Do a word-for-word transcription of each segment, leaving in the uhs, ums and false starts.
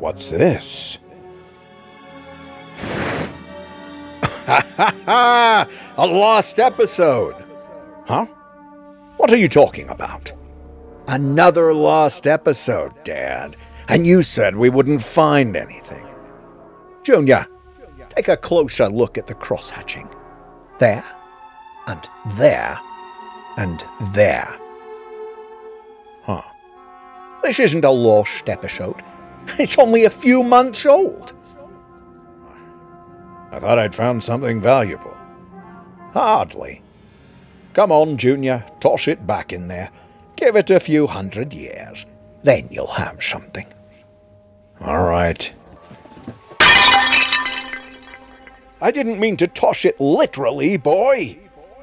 What's this? Ha ha ha! A lost episode! Huh? What are you talking about? Another lost episode, Dad. And you said we wouldn't find anything. Junior, take a closer look at the cross-hatching. There, and there, and there. Huh. This isn't a lost episode. It's only a few months old. I thought I'd found something valuable. Hardly. Come on, Junior, toss it back in there. Give it a few hundred years. Then you'll have something. All right. I didn't mean to toss it literally, boy.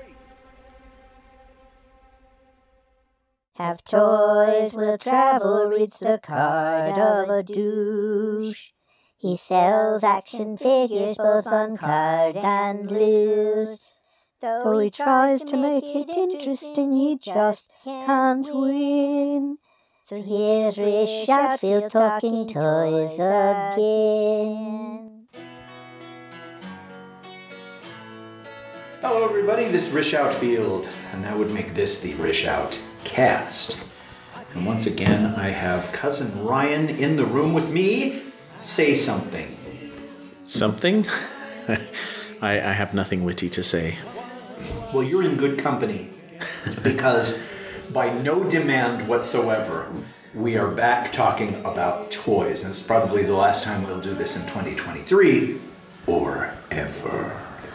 Have toys, will travel, reads the card of a douche. He sells action figures both on card and loose. Though he tries to make it interesting, he just can't win. So here's Rish Outfield talking toys again. Hello everybody, this is Rish Outfield, and that would make this the Rish Out Cast. And once again, I have cousin Ryan in the room with me. Say something. Something? I, I have nothing witty to say. Well, you're in good company, because by no demand whatsoever, we are back talking about toys. And it's probably the last time we'll do this in twenty twenty-three, or ever.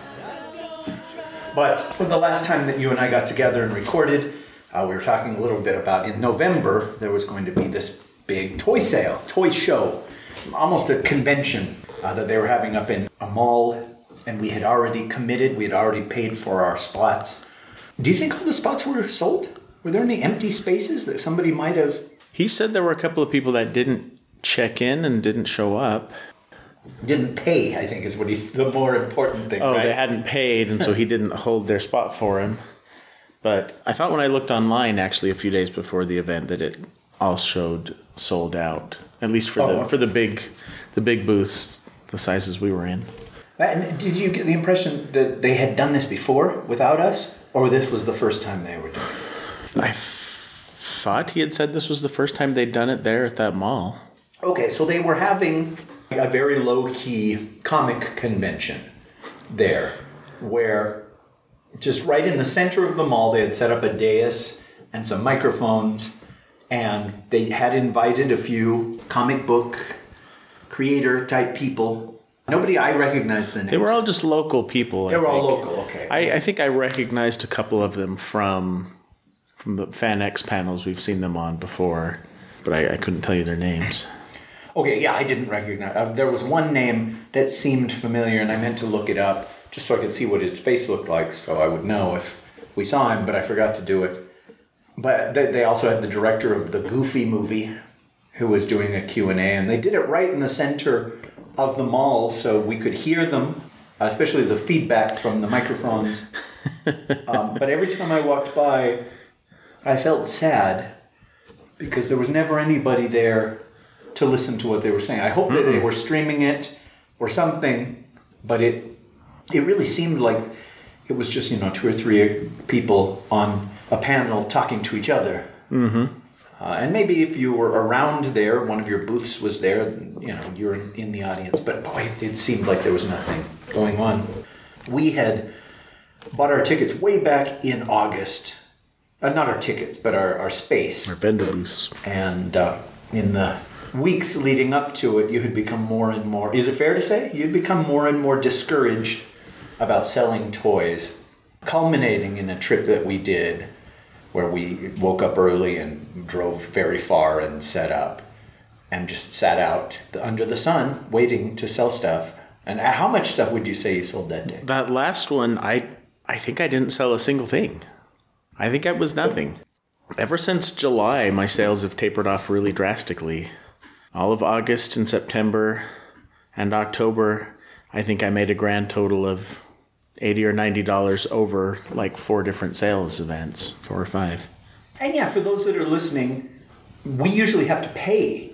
But when the last time that you and I got together and recorded, uh, we were talking a little bit about in November, there was going to be this big toy sale, toy show, almost a convention uh, that they were having up in a mall, and we had already committed, we had already paid for our spots. Do you think all the spots were sold? Were there any empty spaces that somebody might have? He said there were a couple of people that didn't check in and didn't show up. Didn't pay, I think, is what he's the more important thing, oh, right? They hadn't paid, and so he didn't hold their spot for him. But I thought when I looked online, actually, a few days before the event, that it all showed sold out. At least for oh. the for the big the big booths, the sizes we were in. And did you get the impression that they had done this before without us, or this was the first time they were doing it? I th- thought he had said this was the first time they'd done it there at that mall. Okay, so they were having a very low-key comic convention there, where just right in the center of the mall, they had set up a dais and some microphones, and they had invited a few comic book creator-type people. Nobody I recognized the names. They were all just local people, They I were think. all local, okay. I, I think I recognized a couple of them from from the FanX panels we've seen them on before, but I, I couldn't tell you their names. Okay, yeah, I didn't recognize. Uh, there was one name that seemed familiar, and I meant to look it up just so I could see what his face looked like, so I would know if we saw him, but I forgot to do it. But they, they also had the director of the Goofy movie who was doing a Q and A, and they did it right in the center of the mall, so we could hear them, especially the feedback from the microphones. um, but every time I walked by, I felt sad because there was never anybody there to listen to what they were saying. I hope that they were streaming it or something, but it it really seemed like it was just, you know, two or three people on a panel talking to each other. Mm-hmm. Uh, and maybe if you were around there, one of your booths was there, you know, you're in, in the audience. But boy, it seemed like there was nothing going on. We had bought our tickets way back in August. Uh, not our tickets, but our, our space. Our vendor booths. And uh, in the weeks leading up to it, you had become more and more, is it fair to say? You'd become more and more discouraged about selling toys, culminating in a trip that we did where we woke up early and drove very far and set up and just sat out under the sun waiting to sell stuff. And how much stuff would you say you sold that day? That last one, I I think I didn't sell a single thing. I think it was nothing. Ever since July, my sales have tapered off really drastically. All of August and September and October, I think I made a grand total of eighty or ninety dollars over like four different sales events, four or five. And yeah, for those that are listening, we usually have to pay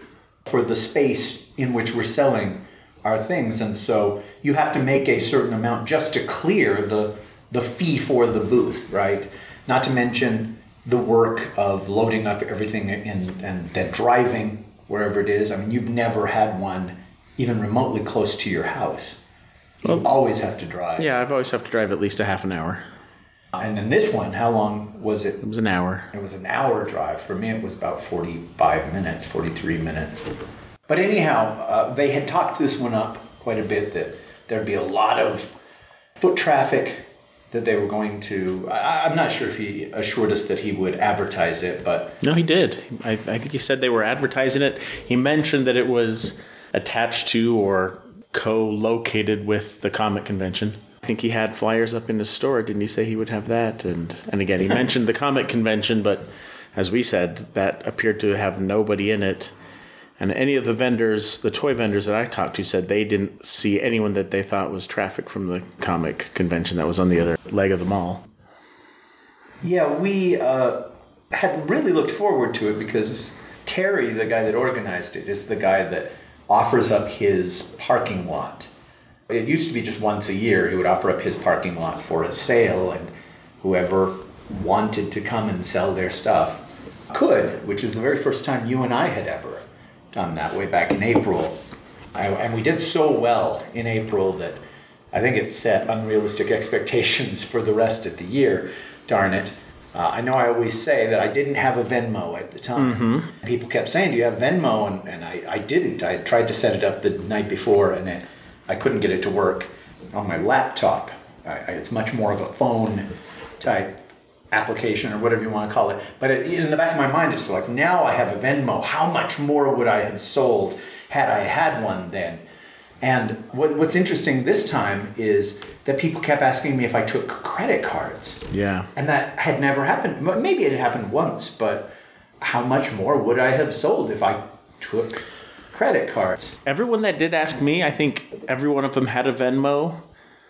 for the space in which we're selling our things. And so you have to make a certain amount just to clear the the fee for the booth, right? Not to mention the work of loading up everything in, and then driving wherever it is. I mean, you've never had one even remotely close to your house. You well, always have to drive. Yeah, I've always have to drive at least a half an hour. And then this one, how long was it? It was an hour. It was an hour drive. For me, it was about forty-five minutes, forty-three minutes. But anyhow, uh, they had talked this one up quite a bit, that there'd be a lot of foot traffic, that they were going to... I, I'm not sure if he assured us that he would advertise it, but... No, he did. I, I think he said they were advertising it. He mentioned that it was attached to or co-located with the comic convention. I think he had flyers up in his store. Didn't he say he would have that? And and again, he mentioned the comic convention, but as we said, that appeared to have nobody in it. And any of the vendors, the toy vendors that I talked to, said they didn't see anyone that they thought was traffic from the comic convention that was on the other leg of the mall. Yeah, we uh, had really looked forward to it because Terry, the guy that organized it, is the guy that offers up his parking lot. It used to be just once a year he would offer up his parking lot for a sale, and whoever wanted to come and sell their stuff could, which is the very first time you and I had ever done that, way back in April. I, and we did so well in April that I think it set unrealistic expectations for the rest of the year. Darn it. Uh, I know I always say that I didn't have a Venmo at the time. Mm-hmm. People kept saying, do you have Venmo? And, and I, I didn't. I tried to set it up the night before, and it, I couldn't get it to work on my laptop. I, I, it's much more of a phone type application or whatever you want to call it. But it, in the back of my mind, it's like, now I have a Venmo. How much more would I have sold had I had one then? And what, what's interesting this time is that people kept asking me if I took credit cards. Yeah. And that had never happened. Maybe it had happened once, but how much more would I have sold if I took credit cards? Everyone that did ask me, I think every one of them had a Venmo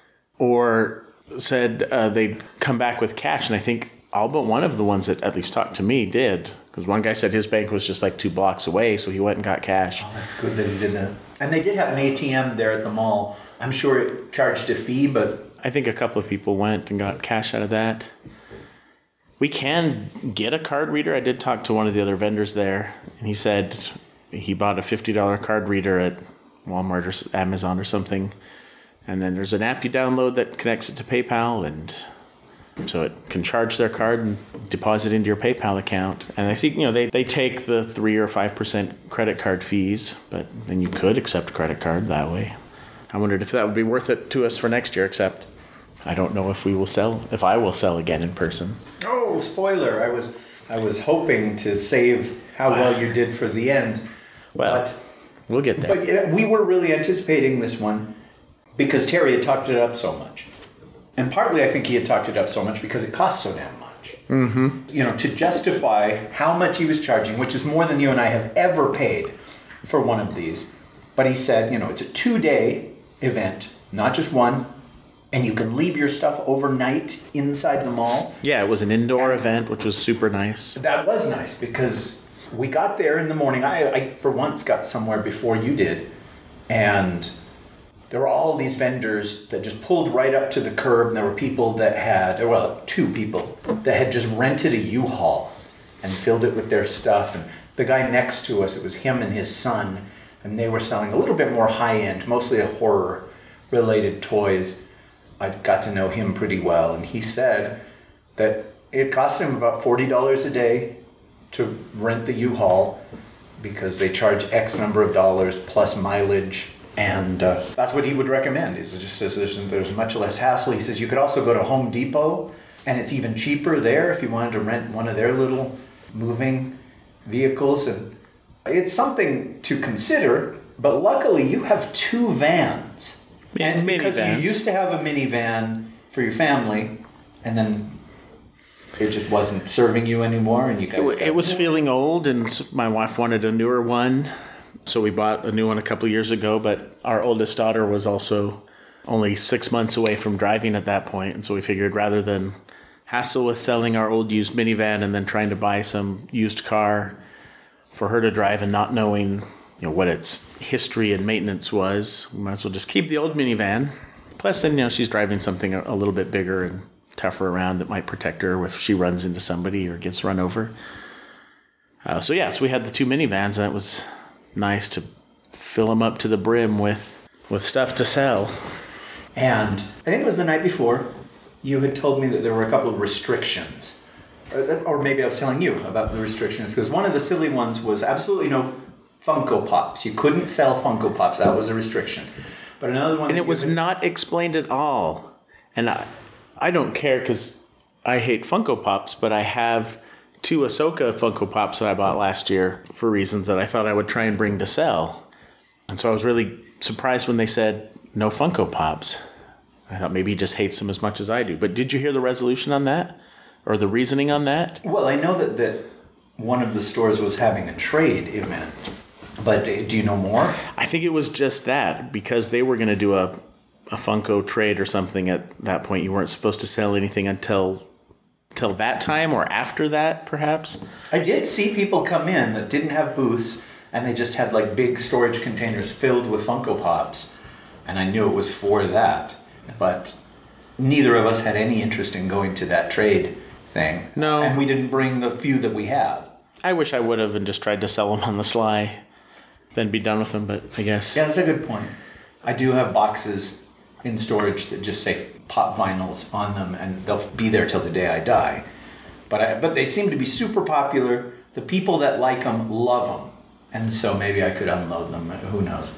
or said uh, they'd come back with cash. And I think all but one of the ones that at least talked to me did. Because one guy said his bank was just like two blocks away, so he went and got cash. Oh, that's good that he didn't. And they did have an A T M there at the mall. I'm sure it charged a fee, but... I think a couple of people went and got cash out of that. We can get a card reader. I did talk to one of the other vendors there, and he said he bought a fifty dollars card reader at Walmart or Amazon or something. And then there's an app you download that connects it to PayPal, and so it can charge their card and deposit into your PayPal account. And I think, you know, they, they take the three or five percent credit card fees, but then you could accept a credit card that way. I wondered if that would be worth it to us for next year, except I don't know if we will sell, if I will sell again in person. Oh, spoiler. I was I was hoping to save how well you did for the end. Well, but, we'll get there. But yeah, we were really anticipating this one because Terry had talked it up so much. And partly I think he had talked it up so much because it cost so damn much. Mm-hmm. You know, to justify how much he was charging, which is more than you and I have ever paid for one of these. But he said, you know, it's a two-day event, not just one, and you can leave your stuff overnight inside the mall. Yeah, it was an indoor and event, which was super nice. That was nice because we got there in the morning. I, I for once, got somewhere before you did, and there were all these vendors that just pulled right up to the curb, and there were people that had, well, two people that had just rented a U-Haul and filled it with their stuff. And the guy next to us, it was him and his son, and they were selling a little bit more high-end, mostly horror-related toys. I got to know him pretty well, and he said that it cost him about forty dollars a day to rent the U-Haul because they charge X number of dollars plus mileage. And uh, that's what he would recommend. He just says there's, there's much less hassle. He says you could also go to Home Depot, and it's even cheaper there if you wanted to rent one of their little moving vehicles. And it's something to consider, but luckily you have two vans. Yeah, and it's because minivans. You used to have a minivan for your family, and then it just wasn't serving you anymore. And you guys It, it was feeling old, and my wife wanted a newer one. So we bought a new one a couple of years ago, but our oldest daughter was also only six months away from driving at that point. And so we figured rather than hassle with selling our old used minivan and then trying to buy some used car for her to drive and not knowing you know, what its history and maintenance was. We might as well just keep the old minivan. Plus, then, you know, she's driving something a, a little bit bigger and tougher around that might protect her if she runs into somebody or gets run over. Uh, so, yeah, so we had the two minivans, and it was nice to fill them up to the brim with, with stuff to sell. And I think it was the night before, you had told me that there were a couple of restrictions. Or, or maybe I was telling you about the restrictions, because one of the silly ones was absolutely no Funko Pops. You couldn't sell Funko Pops. That was a restriction. But another one... And it was had... not explained at all. And I, I don't care because I hate Funko Pops, but I have two Ahsoka Funko Pops that I bought last year for reasons that I thought I would try and bring to sell. And so I was really surprised when they said no Funko Pops. I thought maybe he just hates them as much as I do. But did you hear the resolution on that? Or the reasoning on that? Well, I know that, that one of the stores was having a trade event. But do you know more? I think it was just that. Because they were going to do a, a Funko trade or something at that point. You weren't supposed to sell anything until... Till that time or after that, perhaps? I did see people come in that didn't have booths, and they just had like big storage containers filled with Funko Pops, and I knew it was for that. But neither of us had any interest in going to that trade thing. No. And we didn't bring the few that we had. I wish I would have and just tried to sell them on the sly, then be done with them, but I guess... Yeah, that's a good point. I do have boxes in storage that just say pop vinyls on them, and they'll be there till the day I die. But I, but they seem to be super popular. The people that like them love them, and so maybe I could unload them. Who knows?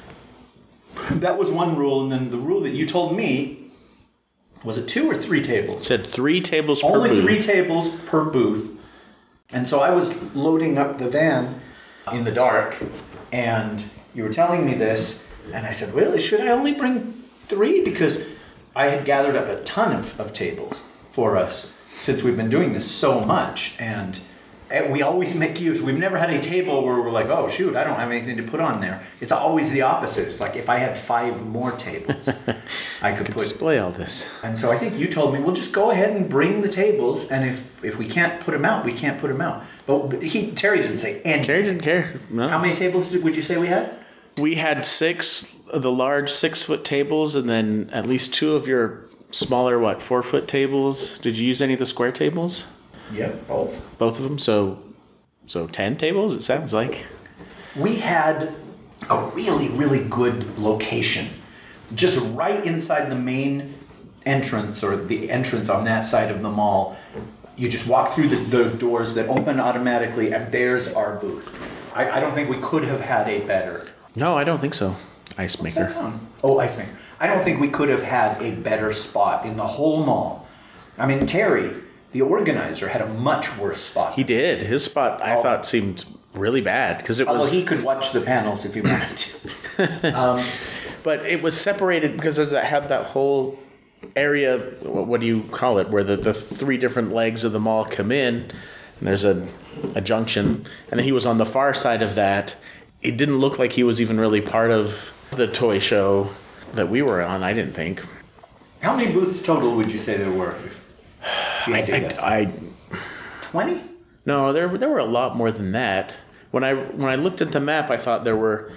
That was one rule, and then the rule that you told me was it two or three tables? It said three tables per Only booth. Only three tables per booth, and so I was loading up the van in the dark, and you were telling me this, and I said, "Really? Should I only bring three?" Because I had gathered up a ton of, of tables for us since we've been doing this so much. And, and we always make use. We've never had a table where we're like, oh, shoot, I don't have anything to put on there. It's always the opposite. It's like if I had five more tables, I could, could put... display all this. And so I think you told me, well, just go ahead and bring the tables. And if, if we can't put them out, we can't put them out. But he, Terry didn't say anything. Terry didn't care. No. How many tables did, would you say we had? We had six... the large six-foot tables, and then at least two of your smaller, what, four-foot tables. Did you use any of the square tables? Yep, both. Both of them? So so ten tables, it sounds like. We had a really, really good location. Just right inside the main entrance, or the entrance on that side of the mall. You just walk through the, the doors that open automatically, and there's our booth. I, I don't think we could have had a better... No, I don't think so. Ice maker. What's that sound? Oh, ice maker. I don't think we could have had a better spot in the whole mall. I mean, Terry, the organizer, had a much worse spot. He did. His spot, I oh. thought, seemed really bad because it Although was. He could watch the panels if he wanted to. um, but it was separated because it had that whole area. What do you call it? Where the, the three different legs of the mall come in, and there's a a junction, and then he was on the far side of that. It didn't look like he was even really part of the toy show that we were on, I didn't think. How many booths total would you say there were? If you had to I, I, twenty? No, there there were a lot more than that. When I when I looked at the map, I thought there were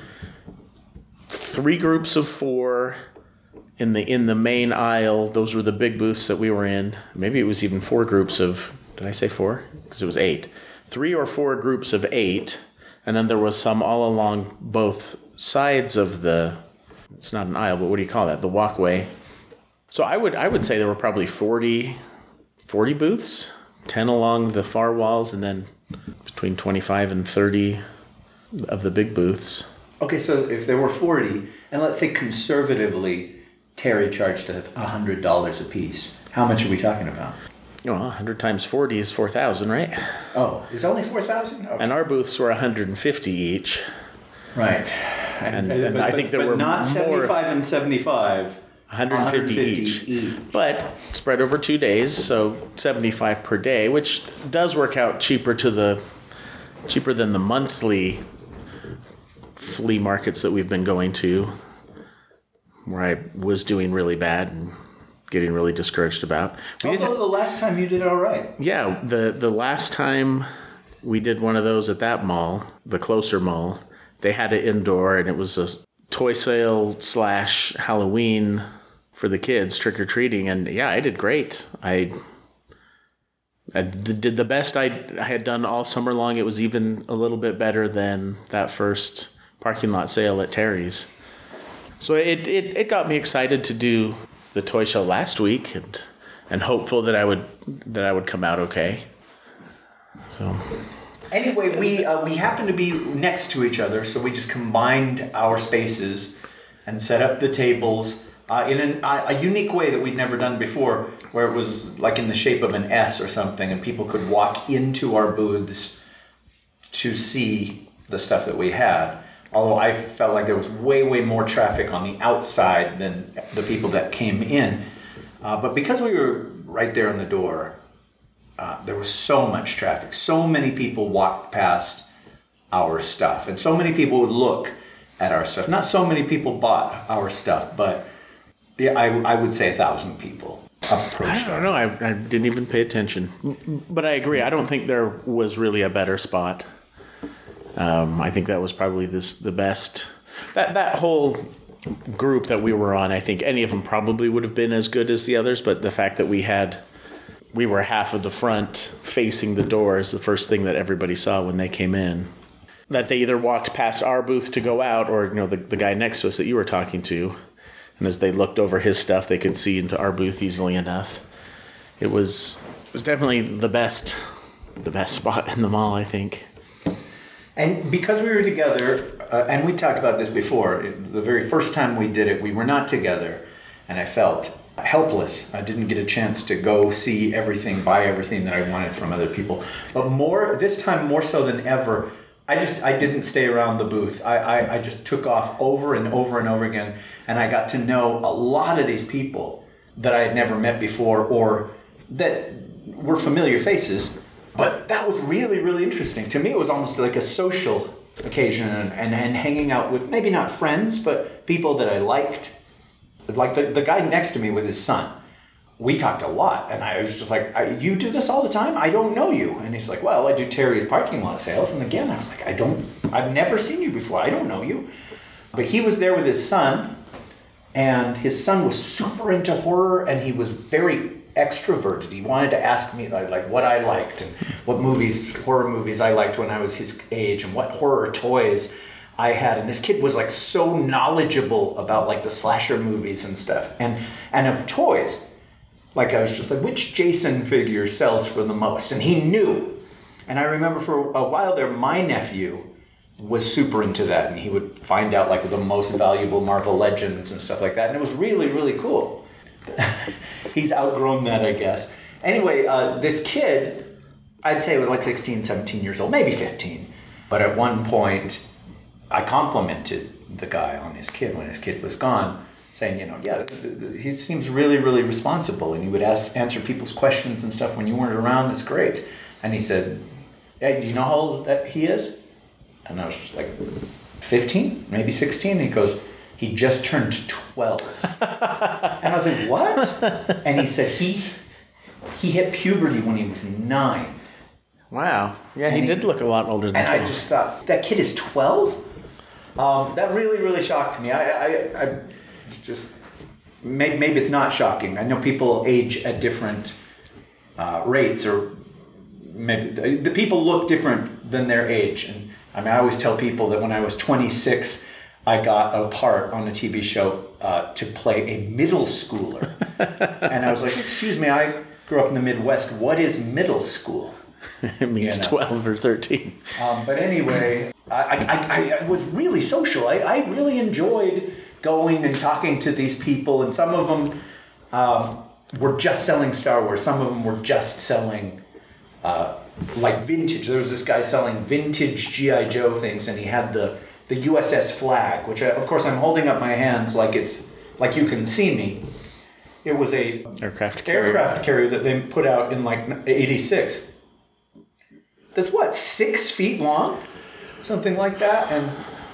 three groups of four in the in the main aisle. Those were the big booths that we were in. Maybe it was even four groups of. Did I say four? Because it was eight. Three or four groups of eight. And then there was some all along both sides of the, it's not an aisle, but what do you call that? The walkway. So I would I would say there were probably forty, forty booths, ten along the far walls, and then between twenty-five and thirty of the big booths. Okay, so if there were forty, and let's say conservatively, Terry charged one hundred dollars a piece, how much are we talking about? Well, one hundred times forty is four thousand, right? Oh, is it only four thousand? Okay. And our booths were one hundred fifty each. Right. And, and, and but, I think there but were not more, seventy-five and seventy-five. one hundred fifty, one hundred fifty each. each. But spread over two days, so seventy-five per day, which does work out cheaper to the cheaper than the monthly flea markets that we've been going to, where I was doing really bad and getting really discouraged about. We Although did, the last time you did all right. Yeah, the the last time we did one of those at that mall, the closer mall, they had it indoor, and it was a toy sale slash Halloween for the kids, trick-or-treating. And yeah, I did great. I, I did the best I, I had done all summer long. It was even a little bit better than that first parking lot sale at Terry's. So it, it, it got me excited to do the toy show last week, and and hopeful that I would that I would come out okay. So anyway, we uh, we happened to be next to each other, so we just combined our spaces and set up the tables uh, in an, a, a unique way that we'd never done before, where it was like in the shape of an S or something, and people could walk into our booths to see the stuff that we had. Although I felt like there was way, way more traffic on the outside than the people that came in. Uh, but because we were right there in the door, uh, there was so much traffic. So many people walked past our stuff. And so many people would look at our stuff. Not so many people bought our stuff, but yeah, I, I would say a thousand people approached. I don't know. I, I didn't even pay attention. But I agree. I don't think there was really a better spot. Um, I think that was probably this the best. That that whole group that we were on, I think any of them probably would have been as good as the others. But the fact that we had, we were half of the front facing the door is the first thing that everybody saw when they came in. That they either walked past our booth to go out, or you know the the guy next to us that you were talking to, and as they looked over his stuff, they could see into our booth easily enough. It was it was definitely the best the best spot in the mall, I think. And because we were together, uh, and we talked about this before, the very first time we did it, we were not together, and I felt helpless. I didn't get a chance to go see everything, buy everything that I wanted from other people. But more, this time more so than ever, I just, I didn't stay around the booth. I, I, I just took off over and over and over again, and I got to know a lot of these people that I had never met before, or that were familiar faces. But that was really, really interesting. To me, it was almost like a social occasion, and, and, and hanging out with maybe not friends, but people that I liked. Like the, the guy next to me with his son. We talked a lot, and I was just like, you do this all the time? I don't know you. And he's like, well, I do Terry's parking lot sales. And again, I was like, I don't, I've never seen you before. I don't know you. But he was there with his son, and his son was super into horror, and he was very extroverted. He wanted to ask me like, like what I liked and what movies, horror movies I liked when I was his age, and what horror toys I had. And this kid was like so knowledgeable about like the slasher movies and stuff, and and of toys. Like I was just like, which Jason figure sells for the most? And he knew. And I remember for a while there, my nephew was super into that, and he would find out like the most valuable Marvel Legends and stuff like that. And it was really, really cool. He's outgrown that, I guess. Anyway, uh, this kid, I'd say was like sixteen, seventeen years old, maybe fifteen. But at one point, I complimented the guy on his kid when his kid was gone, saying, you know, yeah, he seems really, really responsible, and he would ask, answer people's questions and stuff when you weren't around. That's great. And he said, hey, do you know how old that he is? And I was just like, fifteen, maybe sixteen. And he goes, he just turned twelve. And I was like, what? And he said he he hit puberty when he was nine. Wow. Yeah, he, he did look a lot older than and twelve. I just thought, that kid is twelve? Um, that really, really shocked me. I, I, I just, maybe, maybe it's not shocking. I know people age at different uh, rates, or maybe the, the people look different than their age. And I mean, I always tell people that when I was twenty-six, I got a part on a T V show uh, to play a middle schooler. And I was like, excuse me, I grew up in the Midwest. What is middle school? It means you know? twelve or thirteen. Um, but anyway, I, I, I was really social. I, I really enjoyed going and talking to these people. And some of them um, were just selling Star Wars. Some of them were just selling uh, like vintage. There was this guy selling vintage G I. Joe things, and he had the the U S S flag, which I, of course I'm holding up my hands like it's like you can see me. It was a aircraft carrier. aircraft carrier that they put out in like eighty-six. That's what, six feet long? Something like that. And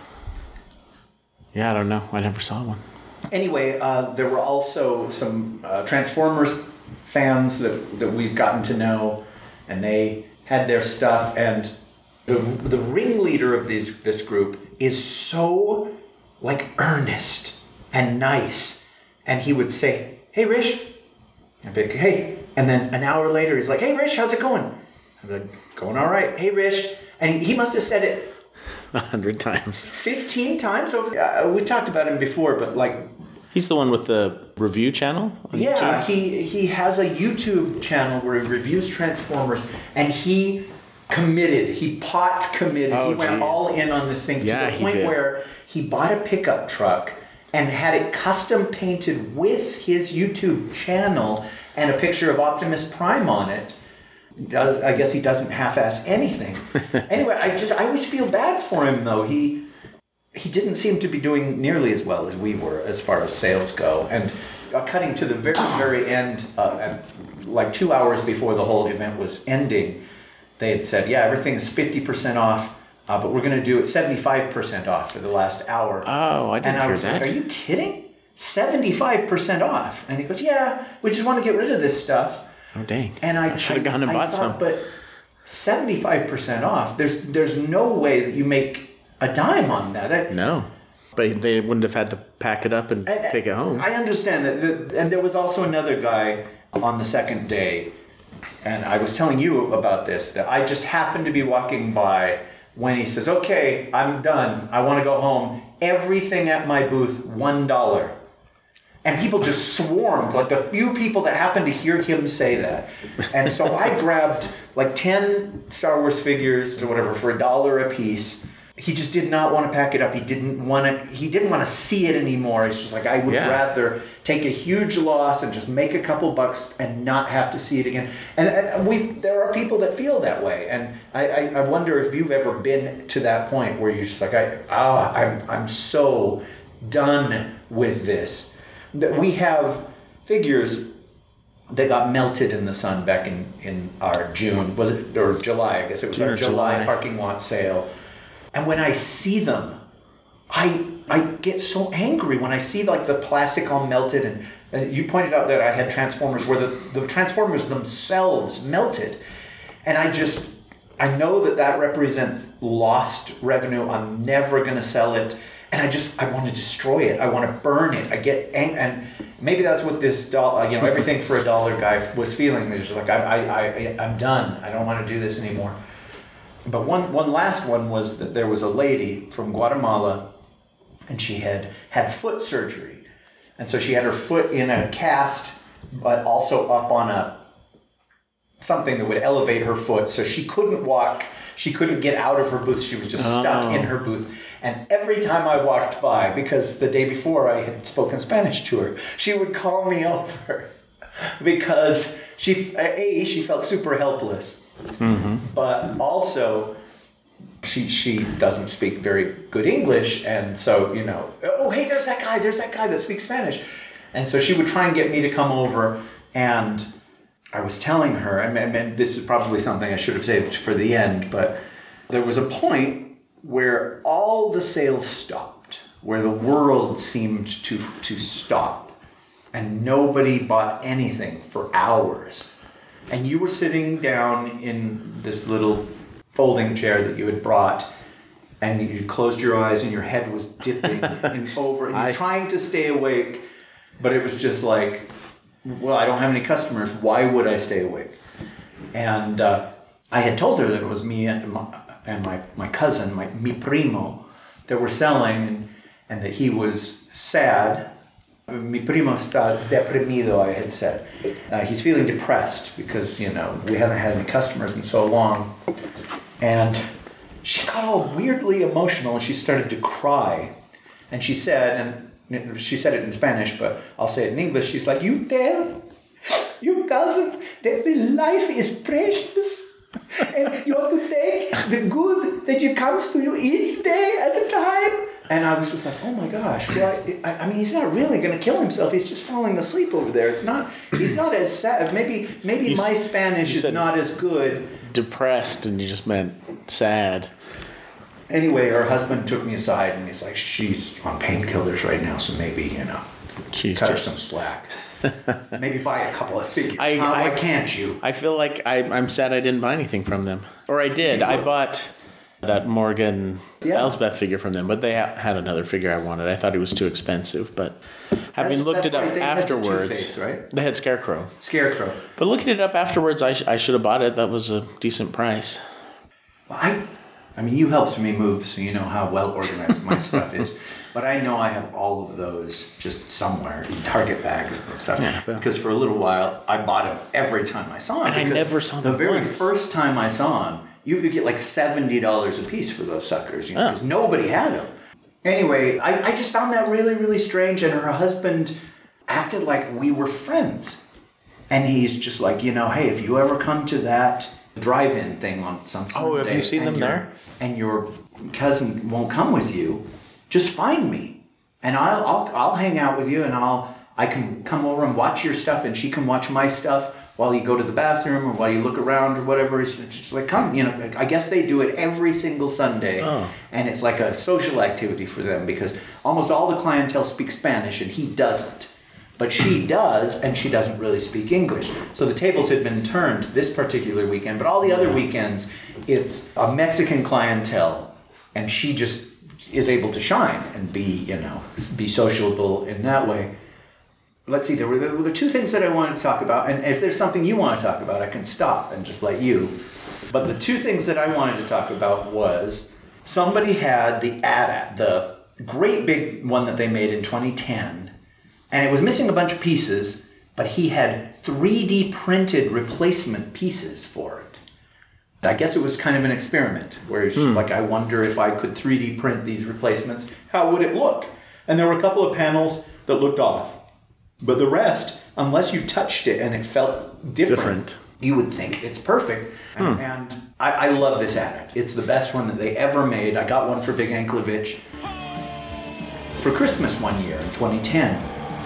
yeah, I don't know. I never saw one. Anyway, uh, there were also some uh, Transformers fans that, that we've gotten to know, and they had their stuff. And The the ringleader of this this group is so like earnest and nice, and he would say, "Hey, Rish," I'd be like, "Hey," and then an hour later he's like, "Hey, Rish, how's it going?" I'd be like, "Going all right." "Hey, Rish," and he, he must have said it A hundred times. fifteen times over. Uh, we talked about him before, but like. He's the one with the review channel? on Yeah, YouTube? he he has a YouTube channel where he reviews Transformers, and he committed, he pot committed, Oh, he went geez. all in on this thing Yeah, to the he point did. where he bought a pickup truck and had it custom painted with his YouTube channel and a picture of Optimus Prime on it. Does I guess he doesn't half-ass anything. Anyway, I just I always feel bad for him though. He he didn't seem to be doing nearly as well as we were as far as sales go. And uh, cutting to the very, very end, uh, and like two hours before the whole event was ending, they had said, yeah, everything's fifty percent off, uh, but we're going to do it seventy-five percent off for the last hour. Oh, I didn't and I hear was that. like, are you kidding? seventy-five percent off. And he goes, yeah, we just want to get rid of this stuff. Oh, dang. And I, I should have gone and I bought thought, some. But seventy-five percent off, there's there's no way that you make a dime on that. That- No. But they wouldn't have had to pack it up and I- take it home. I understand that. The, and there was also another guy on the second day, and I was telling you about this, that I just happened to be walking by when he says, okay, I'm done. I want to go home. Everything at my booth, one dollar. And people just swarmed, like the few people that happened to hear him say that. And so I grabbed like ten Star Wars figures or whatever for a dollar a piece. He just did not want to pack it up. He didn't want to. He didn't want to see it anymore. It's just like I would Yeah. rather take a huge loss and just make a couple bucks and not have to see it again. And, and we, there are people that feel that way. And I, I, I wonder if you've ever been to that point where you're just like, I, ah, I'm, I'm so done with this. That we have figures that got melted in the sun back in, in our June, was it, or July, I guess it was June our or July, July. parking lot sale. And when I see them, I I get so angry when I see like the plastic all melted. And, and you pointed out that I had Transformers where the, the Transformers themselves melted. And I just, I know that that represents lost revenue. I'm never going to sell it. And I just, I want to destroy it. I want to burn it. I get angry. And maybe that's what this dollar, you know, everything for a dollar guy was feeling. It was just like, I, I, I, I'm done. I don't want to do this anymore. But one, one last one was that there was a lady from Guatemala, and she had had foot surgery. And so she had her foot in a cast, but also up on a something that would elevate her foot. So she couldn't walk. She couldn't get out of her booth. She was just stuck in her booth. And every time I walked by, because the day before I had spoken Spanish to her, she would call me over because she, A, she felt super helpless. Mm-hmm. But also, she she doesn't speak very good English. And so, you know, oh, hey, there's that guy. There's that guy that speaks Spanish. And so she would try and get me to come over. And I was telling her, and, and this is probably something I should have saved for the end, but there was a point where all the sales stopped, where the world seemed to, to stop, and nobody bought anything for hours. And you were sitting down in this little folding chair that you had brought, and you closed your eyes and your head was dipping and over, and you're I- trying to stay awake, but it was just like, well, I don't have any customers. Why would I stay awake? And uh, I had told her that it was me and my, and my, my cousin, my mi primo, that were selling, and, and that he was sad. Mi primo está deprimido, I had said. Uh, he's feeling depressed because, you know, we haven't had any customers in so long. And she got all weirdly emotional and she started to cry. And she said, and she said it in Spanish, but I'll say it in English. She's like, you tell your cousin that the life is precious and you have to take the good that you comes to you each day at a time. And I was just like, oh my gosh. Well, I, I mean, he's not really going to kill himself. He's just falling asleep over there. It's not, he's not as sad. Maybe, maybe You my s- Spanish you is said- not as good. Depressed, and you just meant sad. Anyway, her husband took me aside and he's like, she's on painkillers right now, so maybe, you know, She's cut her just. some slack. Maybe buy a couple of figures. I- Huh? Why I- can't you? I feel like I, I'm sad I didn't buy anything from them. Or I did. I bought that Morgan Yeah. Elsbeth figure from them, but they ha- had another figure I wanted. I thought it was too expensive, but having That's- looked that's it up right, they had the afterwards, Two-Face, right? they had Scarecrow. Scarecrow. But looking it up afterwards, I, sh- I should have bought it. That was a decent price. Well, I, I mean, you helped me move, so you know how well organized my stuff is. But I know I have all of those just somewhere in Target bags and stuff. Yeah, well. Because for a little while, I bought them every time I saw them. And I because never saw the them very once. first time I saw them, you could get like seventy dollars a piece for those suckers, you know, Oh. because nobody had them. Anyway, I, I just found that really, really strange. And her husband acted like we were friends. And he's just like, you know, hey, if you ever come to that drive-in thing on some Sunday, Oh, have you seen and them your- there? And your cousin won't come with you, just find me, and I'll I'll I'll hang out with you, and I'll I can come over and watch your stuff, and she can watch my stuff while you go to the bathroom or while you look around or whatever. It's just like, come, you know. I guess they do it every single Sunday, Oh. and it's like a social activity for them because almost all the clientele speaks Spanish, and he doesn't. But she does, and she doesn't really speak English. So the tables had been turned this particular weekend, but all the other weekends, it's a Mexican clientele, and she just is able to shine and be, you know, be sociable in that way. Let's see, there were, there were two things that I wanted to talk about, and if there's something you want to talk about, I can stop and just let you. But the two things that I wanted to talk about was somebody had the A D A, the great big one that they made in twenty ten, and it was missing a bunch of pieces, but he had three D printed replacement pieces for it. I guess it was kind of an experiment where he's just like, I wonder if I could three D print these replacements, how would it look? And there were a couple of panels that looked off. But the rest, unless you touched it and it felt different, Different. you would think it's perfect. And, and I, I love this A D A. It's the best one that they ever made. I got one for Big Anklevich for Christmas one year in twenty ten.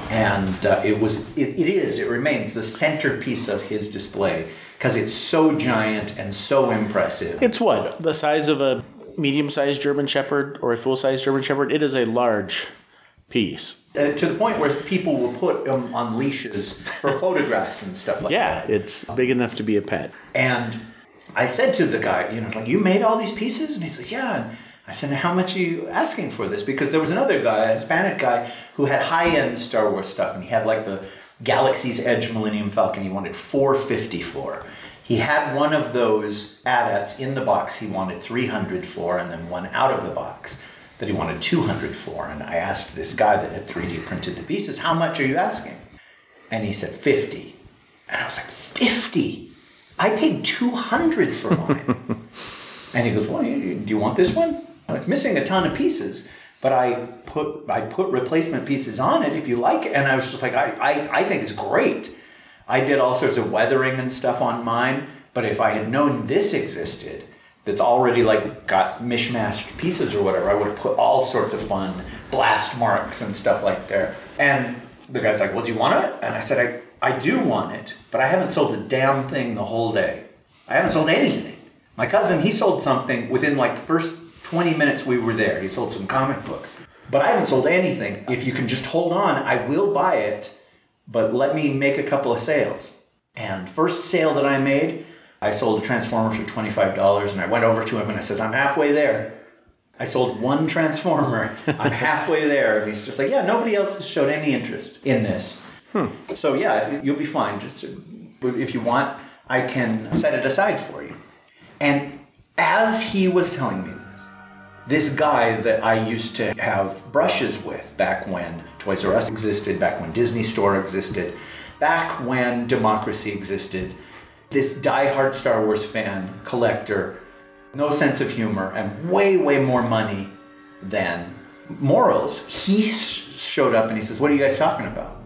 And uh, it was, it, it is, it remains the centerpiece of his display because it's so giant and so impressive. It's what? The size of a medium-sized German Shepherd or a full-size German Shepherd? It is a large piece. Uh, to the point where people will put them on leashes for photographs and stuff like Yeah, that. it's big enough to be a pet. And I said to the guy, you know, it's like, you made all these pieces? And he's like, yeah. And I said, how much are you asking for this? Because there was another guy, a Hispanic guy, who had high-end Star Wars stuff, and he had like the Galaxy's Edge Millennium Falcon he wanted four hundred fifty dollars for. He had one of those A D As in the box he wanted three hundred dollars for, and then one out of the box that he wanted two hundred dollars for. And I asked this guy that had three D printed the pieces, how much are you asking? And he said fifty. And I was like, fifty? I paid two hundred dollars for mine. And he goes, well, you- do you want this one? Well, it's missing a ton of pieces, but I put I put replacement pieces on it if you like it. And I was just like, I, I, I think it's great. I did all sorts of weathering and stuff on mine, but if I had known this existed, that's already like got mishmashed pieces or whatever, I would have put all sorts of fun blast marks and stuff like there. And the guy's like, well, do you want it? And I said, I, I do want it, but I haven't sold a damn thing the whole day. I haven't sold anything. My cousin, he sold something within like the first twenty minutes we were there. He sold some comic books. But I haven't sold anything. If you can just hold on, I will buy it, but let me make a couple of sales. And first sale that I made, I sold a Transformer for twenty-five dollars, and I went over to him and I says, I'm halfway there. I sold one Transformer. I'm halfway there. And he's just like, yeah, nobody else has showed any interest in this. Hmm. So yeah, if, you'll be fine. Just if you want, I can set it aside for you. And as he was telling me this, this guy that I used to have brushes with back when Toys R Us existed, back when Disney Store existed, back when Democracy existed, this diehard Star Wars fan, collector, no sense of humor, and way, way more money than morals, he showed up and he says, what are you guys talking about?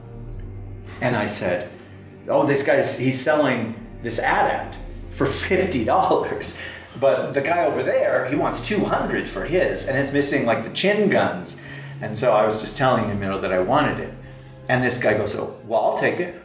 And I said, oh, this guy's, he's selling this A D A for fifty dollars. But the guy over there, he wants two hundred dollars for his, and it's missing like the chin guns. And so I was just telling him, you know, that I wanted it. And this guy goes, oh, well, I'll take it.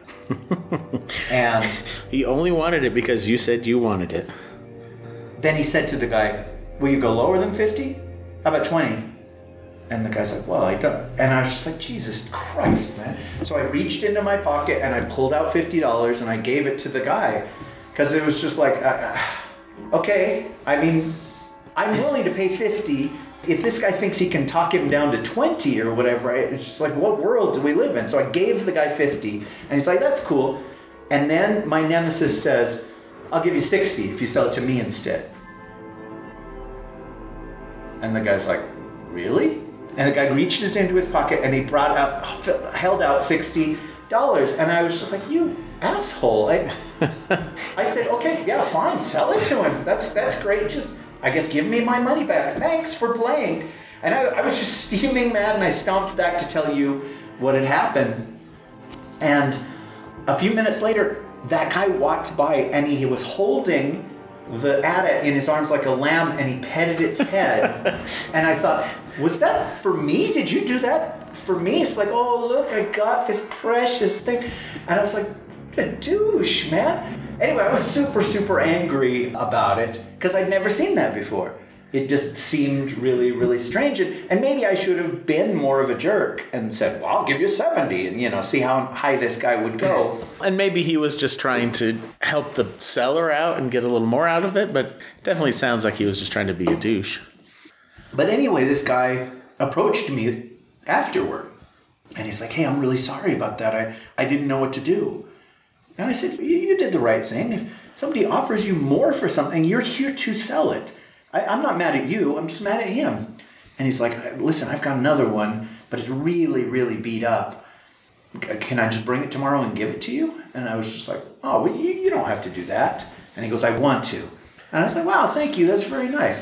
And He only wanted it because you said you wanted it. then he said to the guy, will you go lower than fifty? How about twenty? And the guy's like, well, I don't. And I was just like, Jesus Christ, man. So I reached into my pocket and I pulled out fifty dollars and I gave it to the guy. Because it was just like, uh, okay, I mean, I'm willing to pay fifty. If this guy thinks he can talk him down to twenty or whatever, it's just like, what world do we live in? So I gave the guy fifty, and he's like, that's cool. And then my nemesis says, I'll give you sixty if you sell it to me instead. And the guy's like, really? And the guy reached into his pocket and he brought out, held out sixty dollars. And I was just like, you asshole. I, I said, okay, yeah, fine, sell it to him. That's that's great. Just, I guess, give me my money back. Thanks for playing. And I, I was just steaming mad, and I stomped back to tell you what had happened. And a few minutes later, that guy walked by, and he was holding the adit in his arms like a lamb, and he petted its head. And I thought, was that for me? Did you do that for me? It's like, oh, look, I got this precious thing. And I was like, what a douche, man. Anyway, I was super, super angry about it because I'd never seen that before. It just seemed really, really strange. And, and maybe I should have been more of a jerk and said, well, I'll give you seventy and, you know, see how high this guy would go. And maybe he was just trying to help the seller out and get a little more out of it, but it definitely sounds like he was just trying to be a douche. But anyway, this guy approached me afterward. And he's like, hey, I'm really sorry about that. I, I didn't know what to do. And I said, you did the right thing. If somebody offers you more for something, you're here to sell it. I, I'm not mad at you. I'm just mad at him. And he's like, listen, I've got another one, but it's really, really beat up. Can I just bring it tomorrow and give it to you? And I was just like, oh, well, you, you don't have to do that. And he goes, I want to. And I was like, wow, thank you. That's very nice.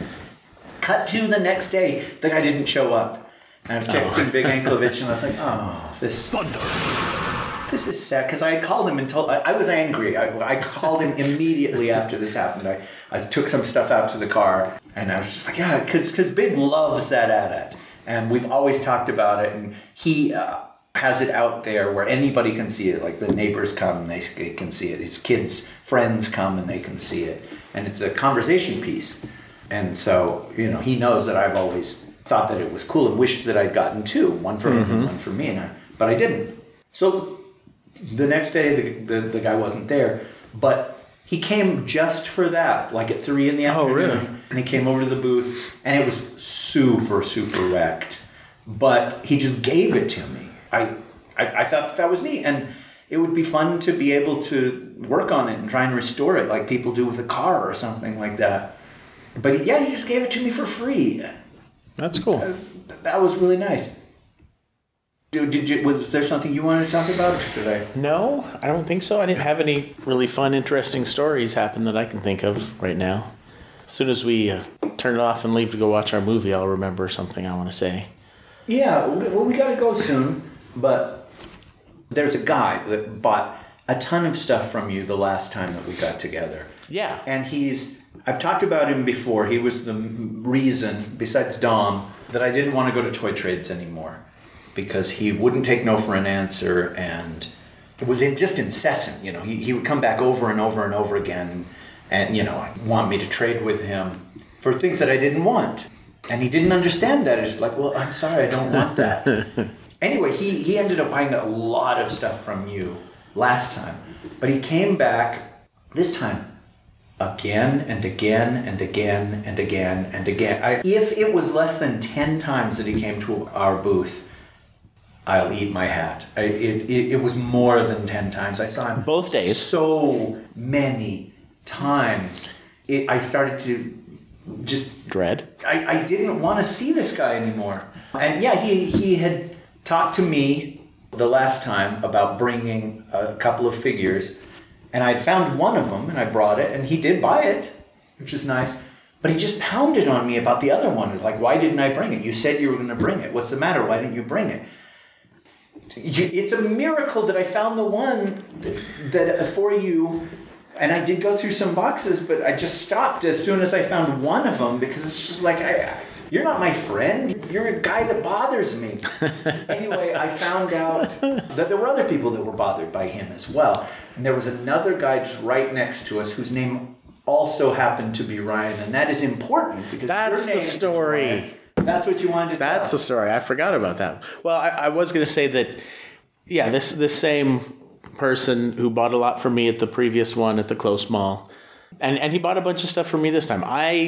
Cut to the next day. The guy didn't show up. And I was texting oh. Big Anklevich, and I was like, oh, this... Thunder. This is sad, because I had called him and told... I, I was angry. I, I called him immediately after this happened. I, I took some stuff out to the car, and I was just like, yeah, because because Big loves that adit. And we've always talked about it, and he uh, has it out there where anybody can see it. Like, the neighbors come, and they, they can see it. His kids' friends come, and they can see it. And it's a conversation piece. And so, you know, he knows that I've always thought that it was cool and wished that I'd gotten two. One for mm-hmm. him and one for me. And I, but I didn't. So... The next day, the, the the guy wasn't there, but he came just for that, like at three in the afternoon. Oh, really? And he came over to the booth, and it was super, super wrecked. But he just gave it to me. I, I, I thought that, that was neat, and it would be fun to be able to work on it and try and restore it like people do with a car or something like that. But yeah, he just gave it to me for free. That's cool. Uh, that was really nice. Did you, was there something you wanted to talk about? Did I? No, I don't think so. I didn't have any really fun, interesting stories happen that I can think of right now. As soon as we uh, turn it off and leave to go watch our movie, I'll remember something I want to say. Yeah, well, we got to go soon, but there's a guy that bought a ton of stuff from you the last time that we got together. Yeah. And he's, I've talked about him before. He was the reason, besides Dom, that I didn't want to go to Toy Trades anymore. Because he wouldn't take no for an answer, and it was in, just incessant. You know, he, he would come back over and over and over again, and you know, want me to trade with him for things that I didn't want, and he didn't understand that. It's like, well, I'm sorry, I don't want that. Anyway, he he ended up buying a lot of stuff from you last time, but he came back this time again and again and again and again and again. I, if it was less than ten times that he came to our booth, I'll eat my hat. I, it, it it was more than ten times. I saw him both days. So many times. It, I started to just dread. I, I didn't want to see this guy anymore. And yeah, he he had talked to me the last time about bringing a couple of figures, and I'd found one of them and I brought it, and he did buy it, which is nice. But he just pounded on me about the other one. Like, why didn't I bring it? You said you were going to bring it. What's the matter? Why didn't you bring it? It's a miracle that I found the one that, that for you, and I did go through some boxes, but I just stopped as soon as I found one of them because it's just like, I, I, you're not my friend. You're a guy that bothers me. Anyway, I found out that there were other people that were bothered by him as well. And there was another guy just right next to us whose name also happened to be Ryan, and that is important because that's your name the story. Is Ryan. That's what you wanted to tell. That's the story. I forgot about that. Well, I, I was going to say that, yeah, this this same person who bought a lot from me at the previous one at the Close Mall, and, and he bought a bunch of stuff from me this time. I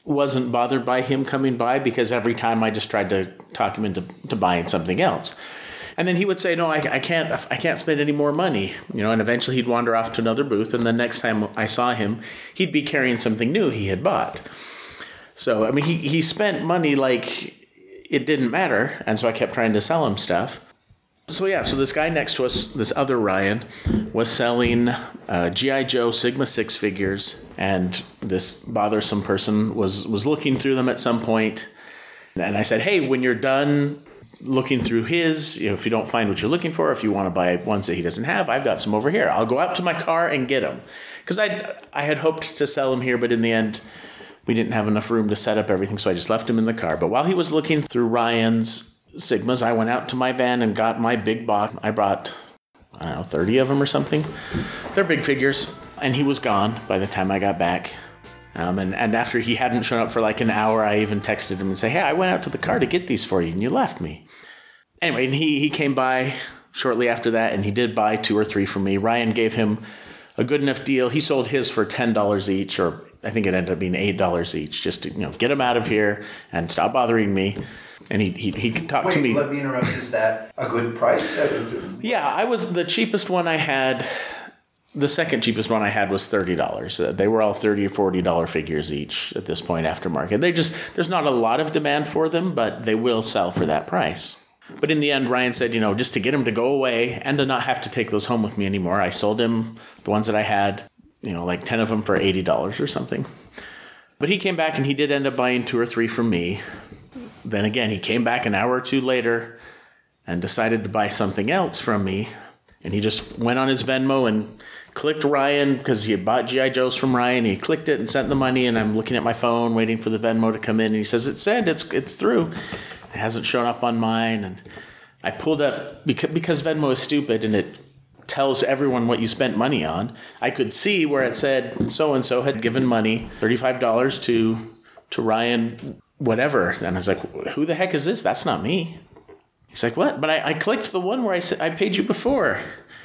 wasn't bothered by him coming by because every time I just tried to talk him into to buying something else. And then he would say, no, I, I can't I can't spend any more money. You know, and eventually he'd wander off to another booth. And the next time I saw him, he'd be carrying something new he had bought. So, I mean, he, he spent money like it didn't matter. And so I kept trying to sell him stuff. So, yeah, so this guy next to us, this other Ryan, was selling uh, G I. Joe Sigma six figures. And this bothersome person was, was looking through them at some point. And I said, hey, when you're done looking through his, you know, if you don't find what you're looking for, if you want to buy ones that he doesn't have, I've got some over here. I'll go out to my car and get them. Because I I had hoped to sell them here, but in the end, we didn't have enough room to set up everything, so I just left him in the car. But while he was looking through Ryan's Sigmas, I went out to my van and got my big box. I brought, I don't know, thirty of them or something. They're big figures. And he was gone by the time I got back. Um, and, and after he hadn't shown up for like an hour, I even texted him and say, hey, I went out to the car to get these for you, and you left me. Anyway, and he, he came by shortly after that, and he did buy two or three from me. Ryan gave him a good enough deal. He sold his for ten dollars each, or I think it ended up being eight dollars each, just to, you know, get him out of here and stop bothering me. And he he, he talked Wait, to me. Let me interrupt. Is that a good price? Yeah, I was the cheapest one I had. The second cheapest one I had was thirty dollars. Uh, they were all thirty dollars or forty dollars figures each at this point aftermarket. They just, there's not a lot of demand for them, but they will sell for that price. But in the end, Ryan said, you know, just to get him to go away and to not have to take those home with me anymore, I sold him the ones that I had, you know, like ten of them for eighty dollars or something. But he came back and he did end up buying two or three from me. Then again, he came back an hour or two later and decided to buy something else from me. And he just went on his Venmo and clicked Ryan because he had bought G I. Joes from Ryan. He clicked it and sent the money, and I'm looking at my phone waiting for the Venmo to come in. And he says, it's sent, it's it's through. It hasn't shown up on mine. And I pulled up, because, because Venmo is stupid and it tells everyone what you spent money on, I could see where it said so-and-so had given money, thirty-five dollars to to Ryan, whatever. And I was like, who the heck is this? That's not me. He's like, what? But I, I clicked the one where I said I paid you before.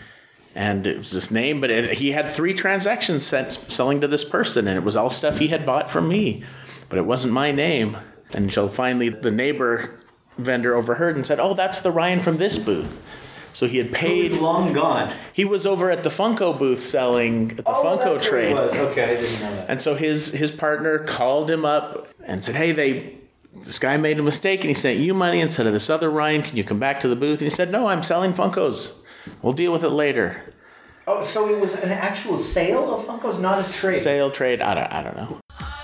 And it was this name, but it, he had three transactions sent, selling to this person, and it was all stuff he had bought from me. But it wasn't my name. Until finally the neighbor vendor overheard and said, oh, that's the Ryan from this booth. So he had paid. He's long gone. He was over at the Funko booth selling at the oh, Funko that's trade. Where he was. Okay, I didn't know that. And so his his partner called him up and said, hey, they this guy made a mistake and he sent you money instead of this other Ryan. Can you come back to the booth? And he said, no, I'm selling Funkos. We'll deal with it later. Oh, so it was an actual sale of Funkos, not a trade? Sale, trade, I don't, I don't know.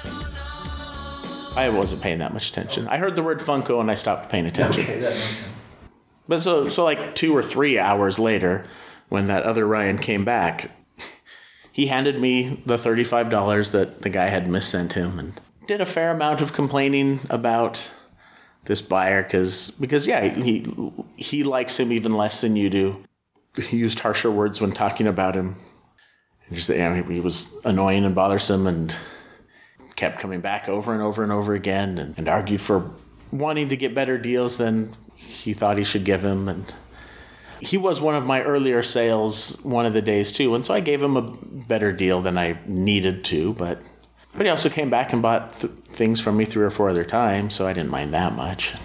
I wasn't paying that much attention. I heard the word Funko and I stopped paying attention. Okay, that makes sense. But so, so like two or three hours later, when that other Ryan came back, he handed me the thirty-five dollars that the guy had missent him and did a fair amount of complaining about this buyer because, because yeah, he he likes him even less than you do. He used harsher words when talking about him. And just, you know, he was annoying and bothersome and kept coming back over and over and over again and, and argued for wanting to get better deals than he thought he should give him. And he was one of my earlier sales one of the days too, and so I gave him a better deal than I needed to, but but he also came back and bought th- things from me three or four other times, so I didn't mind that much.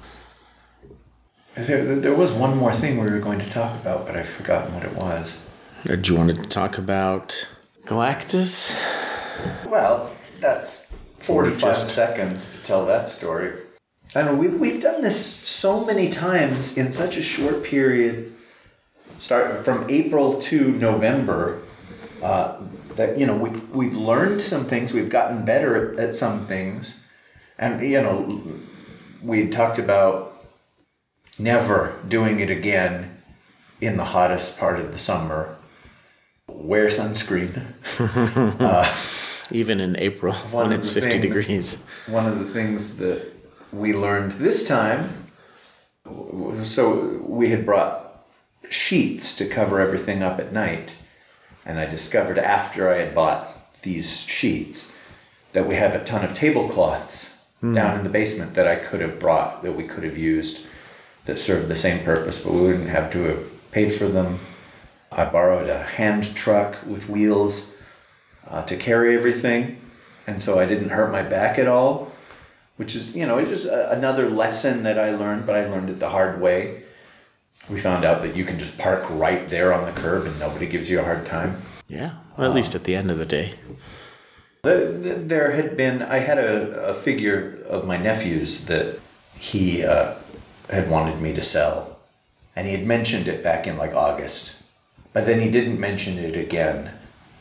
There, there was one more thing we were going to talk about, but I've forgotten what it was. Do you want to talk about Galactus? Well, that's forty-five Just... seconds to tell that story. I know we've we've done this so many times in such a short period. Start from April to November. Uh, that you know we've we've learned some things. We've gotten better at, at some things, and you know we talked about never doing it again in the hottest part of the summer. Wear sunscreen. uh, Even in April when it's fifty things, degrees. One of the things that we learned this time, so we had brought sheets to cover everything up at night, and I discovered after I had bought these sheets that we have a ton of tablecloths mm. down in the basement that I could have brought, that we could have used, that served the same purpose, but we wouldn't have to have paid for them. I borrowed a hand truck with wheels uh, to carry everything, and so I didn't hurt my back at all, which is, you know, it's just a, another lesson that I learned, but I learned it the hard way. We found out that you can just park right there on the curb and nobody gives you a hard time. Yeah, well, at least at the end of the day. There had been, I had a, a figure of my nephew's that he uh, had wanted me to sell. And he had mentioned it back in like August. But then he didn't mention it again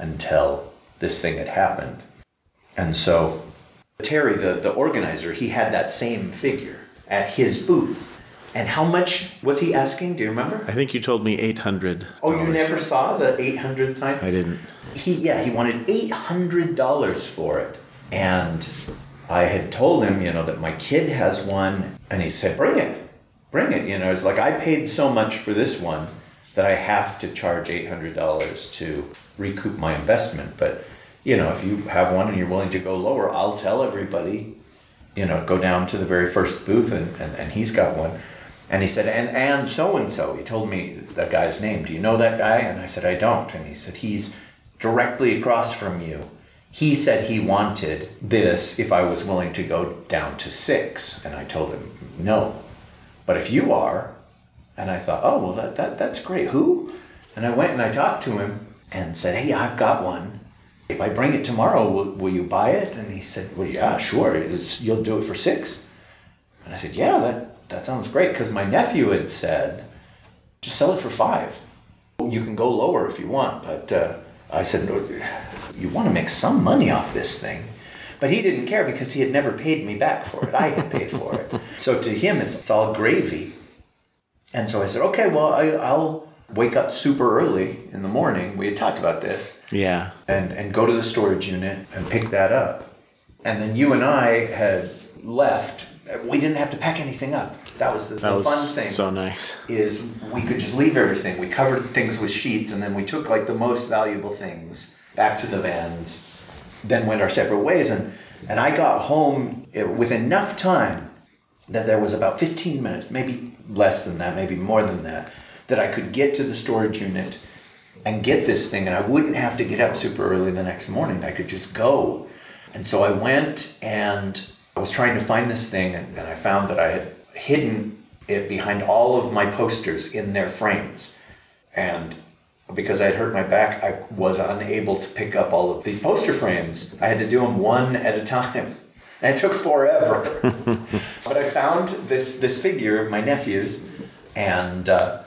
until this thing had happened. And so Terry, the, the organizer, he had that same figure at his booth. And how much was he asking? Do you remember? I think you told me eight hundred dollars. Oh, you never saw the eight hundred sign? I didn't. He yeah, he wanted eight hundred dollars for it. And I had told him, you know, that my kid has one. And he said, bring it. Bring it. You know, it's like, I paid so much for this one that I have to charge eight hundred dollars to recoup my investment. But, you know, if you have one and you're willing to go lower, I'll tell everybody, you know, go down to the very first booth and, and, and he's got one. And he said, and, and so-and-so, he told me that guy's name. Do you know that guy? And I said, I don't. And he said, he's directly across from you. He said he wanted this if I was willing to go down to six. And I told him, no. But if you are, and I thought, oh, well, that, that that's great. Who? And I went and I talked to him and said, hey, I've got one. If I bring it tomorrow, will, will you buy it? And he said, well, yeah, sure. It's, you'll do it for six. And I said, yeah, that... That sounds great, because my nephew had said, just sell it for five. You can go lower if you want, but uh, I said, no, you want to make some money off this thing. But he didn't care because he had never paid me back for it. I had paid for it. So to him, it's, it's all gravy. And so I said, okay, well, I, I'll wake up super early in the morning. We had talked about this. Yeah. And, and go to the storage unit and pick that up. And then you and I had left. We didn't have to pack anything up. That was the, that the was fun thing. So nice. Is we could just leave everything. We covered things with sheets, and then we took like the most valuable things back to the vans, then went our separate ways. And, and I got home with enough time that there was about fifteen minutes, maybe less than that, maybe more than that, that I could get to the storage unit and get this thing, and I wouldn't have to get up super early the next morning. I could just go. And so I went and I was trying to find this thing, and, and I found that I had hidden it behind all of my posters in their frames. And because I had hurt my back, I was unable to pick up all of these poster frames. I had to do them one at a time. And it took forever. But I found this this figure of my nephew's, and uh,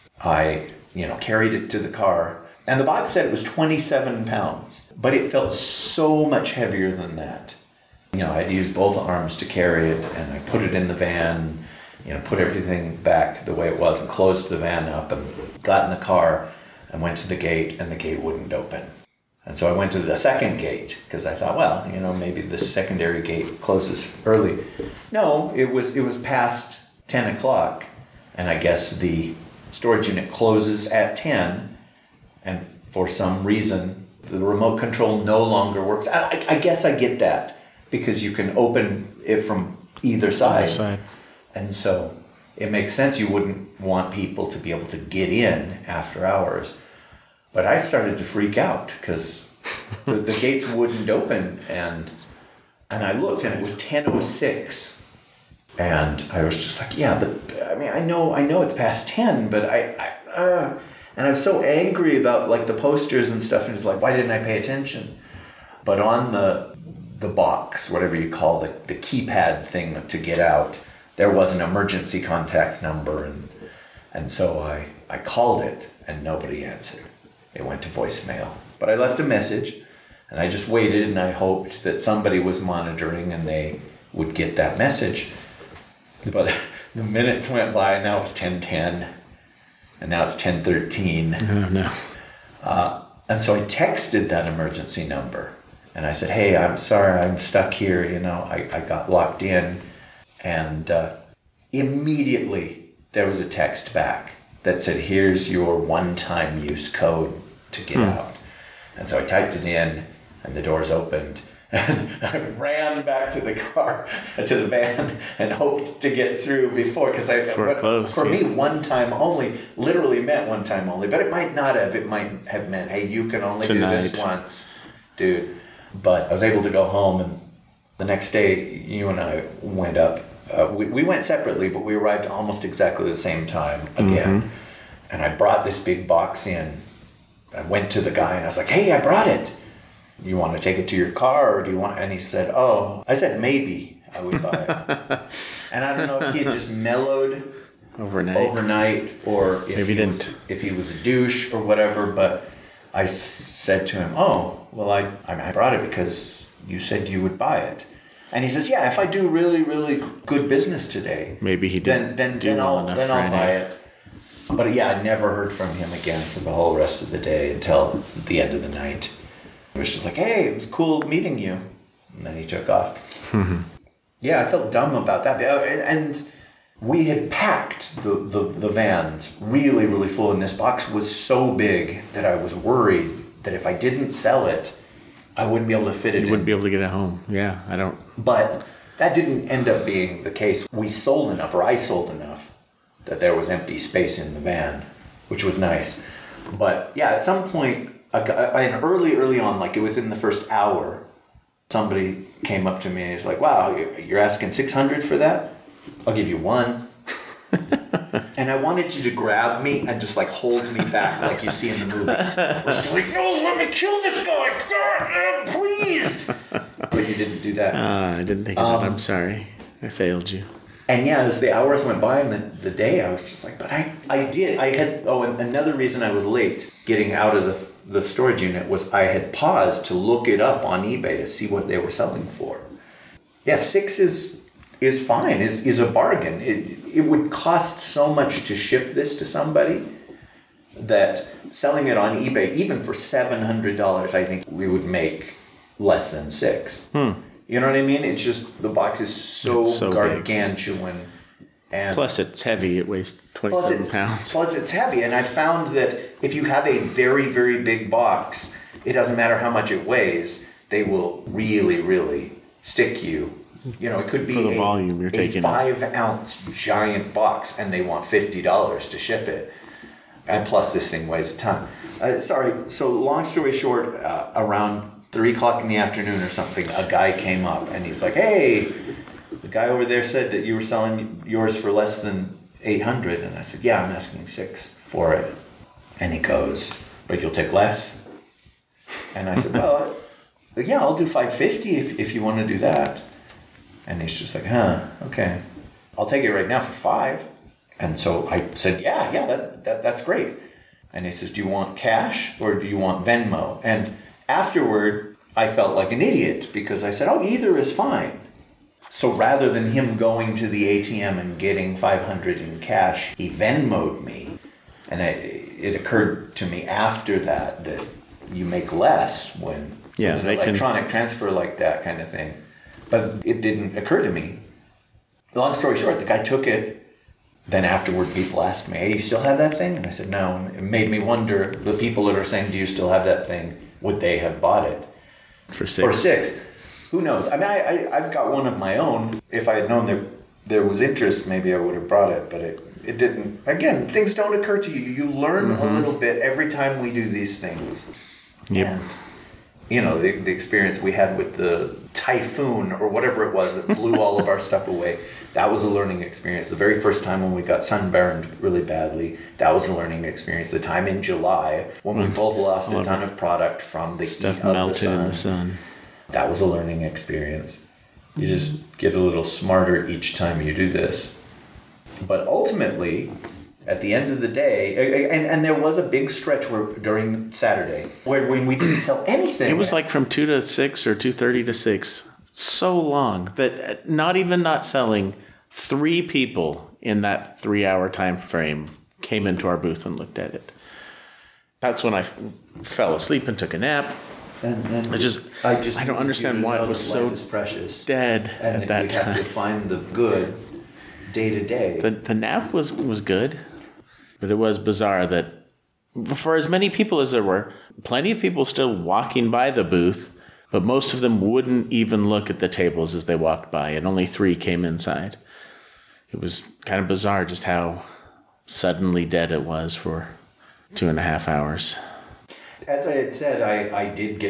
I you know carried it to the car. And the box said it was twenty-seven pounds, but it felt so much heavier than that. You know, I had to use both arms to carry it, and I put it in the van, you know, put everything back the way it was and closed the van up and got in the car and went to the gate, and the gate wouldn't open. And so I went to the second gate because I thought, well, you know, maybe the secondary gate closes early. No, it was it was past ten o'clock, and I guess the storage unit closes at ten, and for some reason the remote control no longer works. I, I guess I get that. Because you can open it from either side. Either side. And so it makes sense you wouldn't want people to be able to get in after hours. But I started to freak out because the, the gates wouldn't open. And and I looked and it was ten oh six. And I was just like, yeah, but I mean, I know I know it's past ten, but I... I uh, and I was so angry about like the posters and stuff. And it's like, why didn't I pay attention? But on the... the box, whatever you call the, the keypad thing to get out, there was an emergency contact number, and and so I, I called it, and nobody answered. It went to voicemail. But I left a message, and I just waited, and I hoped that somebody was monitoring, and they would get that message. But the minutes went by, and now it's ten ten, and now it's ten thirteen. Oh, no. Uh, and so I texted that emergency number. And I said, hey, I'm sorry, I'm stuck here. You know, I, I got locked in. And uh, immediately there was a text back that said, here's your one-time use code to get hmm. out. And so I typed it in, and the doors opened. And I ran back to the car, to the van, and hoped to get through before. Because I, for, closed, for yeah. me, one time only literally meant one time only. But it might not have. It might have meant, hey, you can only Tonight. do this once, dude. But I was able to go home, and the next day, you and I went up. Uh, we, we went separately, but we arrived almost exactly the same time again. Mm-hmm. And I brought this big box in. I went to the guy, and I was like, hey, I brought it. You want to take it to your car, or do you want... And he said, oh. I said, maybe I would buy it. And I don't know if he had just mellowed... Overnight. Overnight, or if, Maybe he didn't. Was, if he was a douche or whatever. But I s- said to him, oh, well, I, I brought it because you said you would buy it. And he says, yeah, if I do really, really good business today, maybe he then didn't then, do then well I'll enough then I'll Friday. buy it. But yeah, I never heard from him again for the whole rest of the day until the end of the night. It was just like, hey, it was cool meeting you, and then he took off. Yeah, I felt dumb about that, and we had packed the, the, the vans really, really full, and this box was so big that I was worried that if I didn't sell it, I wouldn't be able to fit it You in. wouldn't be able to get it home. Yeah, I don't... But that didn't end up being the case. We sold enough, or I sold enough, that there was empty space in the van, which was nice. But yeah, at some point, a guy- and early, early on, like within the first hour, somebody came up to me and he's like, wow, you're asking six hundred dollars for that? I'll give you one. And I wanted you to grab me and just like hold me back like you see in the movies. I was just like, no, let me kill this guy, God, please. But you didn't do that. Uh, I didn't think of that. I'm sorry. I failed you. And yeah, as the hours went by and the, the day, I was just like, but I, I did. I had, oh, and another reason I was late getting out of the, the storage unit was I had paused to look it up on eBay to see what they were selling for. Yeah, six is is fine, is is a bargain. It, it would cost so much to ship this to somebody that selling it on eBay, even for seven hundred dollars, I think we would make less than six. Hmm. You know what I mean? It's just, the box is so, It's so gargantuan. And Plus, it's heavy. It weighs plus twenty-seven it's, pounds. plus it's heavy. And I found that if you have a very, very big box, it doesn't matter how much it weighs, they will really, really stick you. You know, it could be For the a, volume you're a taking. five ounce giant box and they want fifty dollars to ship it. And plus this thing weighs a ton. Uh, sorry, so long story short, uh, around three o'clock in the afternoon or something, a guy came up and he's like, hey, the guy over there said that you were selling yours for less than eight hundred. And I said, yeah, I'm asking six for it. And he goes, but you'll take less? And I said, well, yeah, I'll do five fifty if, if you want to do that. And he's just like, huh, okay. I'll take it right now for five. And so I said, yeah, yeah, that, that that's great. And he says, do you want cash or do you want Venmo? And afterward, I felt like an idiot because I said, oh, either is fine. So rather than him going to the A T M and getting five hundred in cash, he Venmo'd me. And it, it occurred to me after that that you make less when Yeah, with an they can- electronic transfer like that kind of thing. But it didn't occur to me. Long story short, the guy took it. Then afterward, people asked me, hey, you still have that thing? And I said, no. And it made me wonder, the people that are saying, do you still have that thing? Would they have bought it? For six. For six. Who knows? I mean, I, I, I've got one of my own. If I had known there, there was interest, maybe I would have brought it. But it, it didn't. Again, things don't occur to you. You learn Mm-hmm. a little bit every time we do these things. Yep. And, you know, the, the experience we had with the typhoon or whatever it was that blew all of our stuff away, that was a learning experience. The very first time when we got sunburned really badly, that was a learning experience. The time in July when we both lost a ton of product from the Stuff heat of the melted sun, in the sun. that was a learning experience. You just get a little smarter each time you do this. But ultimately, at the end of the day, and, and there was a big stretch where during Saturday where when we didn't sell anything. It was like from two to six or two thirty to six. So long that not even not selling, three people in that three-hour time frame came into our booth and looked at it. That's when I f- fell asleep and took a nap. And, and I just, I just I don't need understand you to why know it was that so life is precious, dead and at that that you time. have to find the good day to day. The the nap was was good, but it was bizarre that for as many people as there were, plenty of people still walking by the booth, but most of them wouldn't even look at the tables as they walked by, and only three came inside. It was kind of bizarre just how suddenly dead it was for two and a half hours. As I had said, I, I did get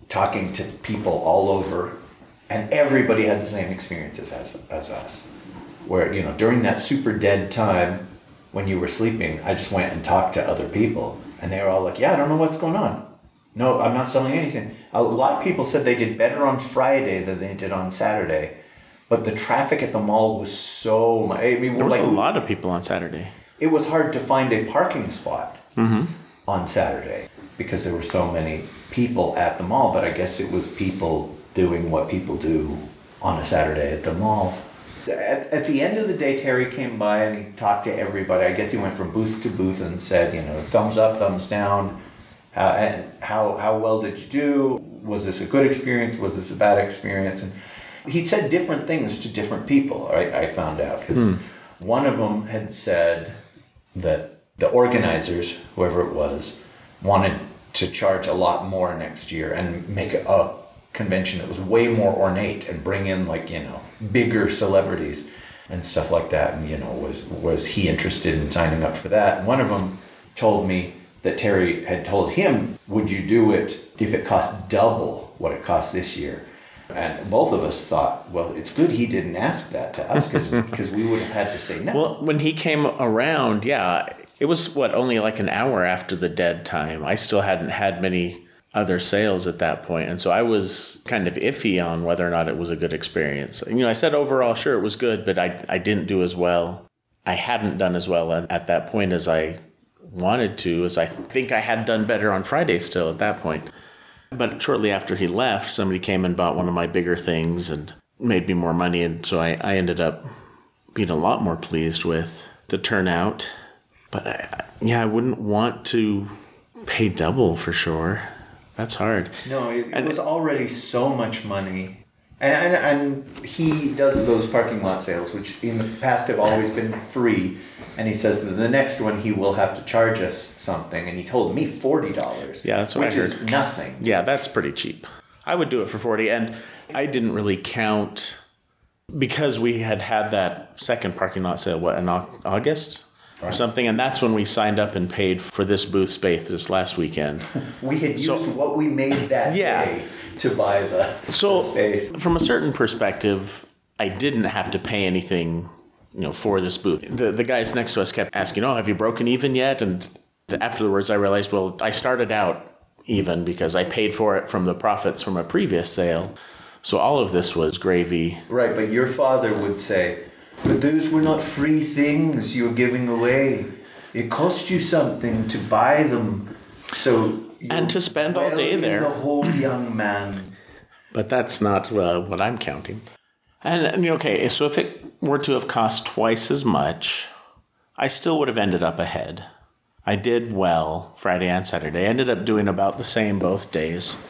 talking to people all over, and everybody had the same experiences as, as us. Where, you know, during that super dead time when you were sleeping, I just went and talked to other people, and they were all like, yeah, I don't know what's going on. No, I'm not selling anything. A lot of people said they did better on Friday than they did on Saturday, but the traffic at the mall was so much. I mean, There was like, a lot of people on Saturday. it was hard to find a parking spot Mm-hmm. on Saturday because there were so many people at the mall, but I guess it was people doing what people do on a Saturday at the mall. At, at the end of the day, Terry came by and he talked to everybody. I guess he went from booth to booth and said, you know, thumbs up, thumbs down. How, and how, how well did you do? Was this a good experience? Was this a bad experience? And he said different things to different people, I, I found out. Because Hmm. one of them had said that the organizers, whoever it was, wanted to charge a lot more next year and make a, a convention that was way more ornate and bring in, like, you know, bigger celebrities and stuff like that. And, you know, was was he interested in signing up for that? And one of them told me that Terry had told him, would you do it if it cost double what it cost this year? And both of us thought, well, it's good he didn't ask that to us because we would have had to say no. Well, when he came around, yeah, it was, what, only like an hour after the dead time. I still hadn't had many other sales at that point. And so I was kind of iffy on whether or not it was a good experience. You know, I said overall, sure, it was good, but I, I didn't do as well. I hadn't done as well at, at that point as I wanted to, as I think I had done better on Friday still at that point. But shortly after he left, somebody came and bought one of my bigger things and made me more money. And so I, I ended up being a lot more pleased with the turnout. But I, yeah, I wouldn't want to pay double for sure. That's hard. No, it, it And- was already so much money. And, and and he does those parking lot sales, which in the past have always been free. And he says that the next one he will have to charge us something. And he told me forty dollars. Yeah, that's what I which is heard. nothing. Yeah, that's pretty cheap. I would do it for forty. And I didn't really count because we had had that second parking lot sale, what, in Au- August or Right. something. And that's when we signed up and paid for this booth space this last weekend. We had So- used what we made that Yeah. day to buy the, So the space. from a certain perspective, I didn't have to pay anything, you know, for this booth. The the guys next to us kept asking, "Oh, have you broken even yet?" And afterwards, I realized, well, I started out even because I paid for it from the profits from a previous sale. So all of this was gravy. Right, but your father would say, but those were not free things you're giving away. It cost you something to buy them. So you're And to spend all day wailing there. the whole young man. But that's not uh, what I'm counting. And, and okay, so if it were to have cost twice as much, I still would have ended up ahead. I did well Friday and Saturday. I ended up doing about the same both days.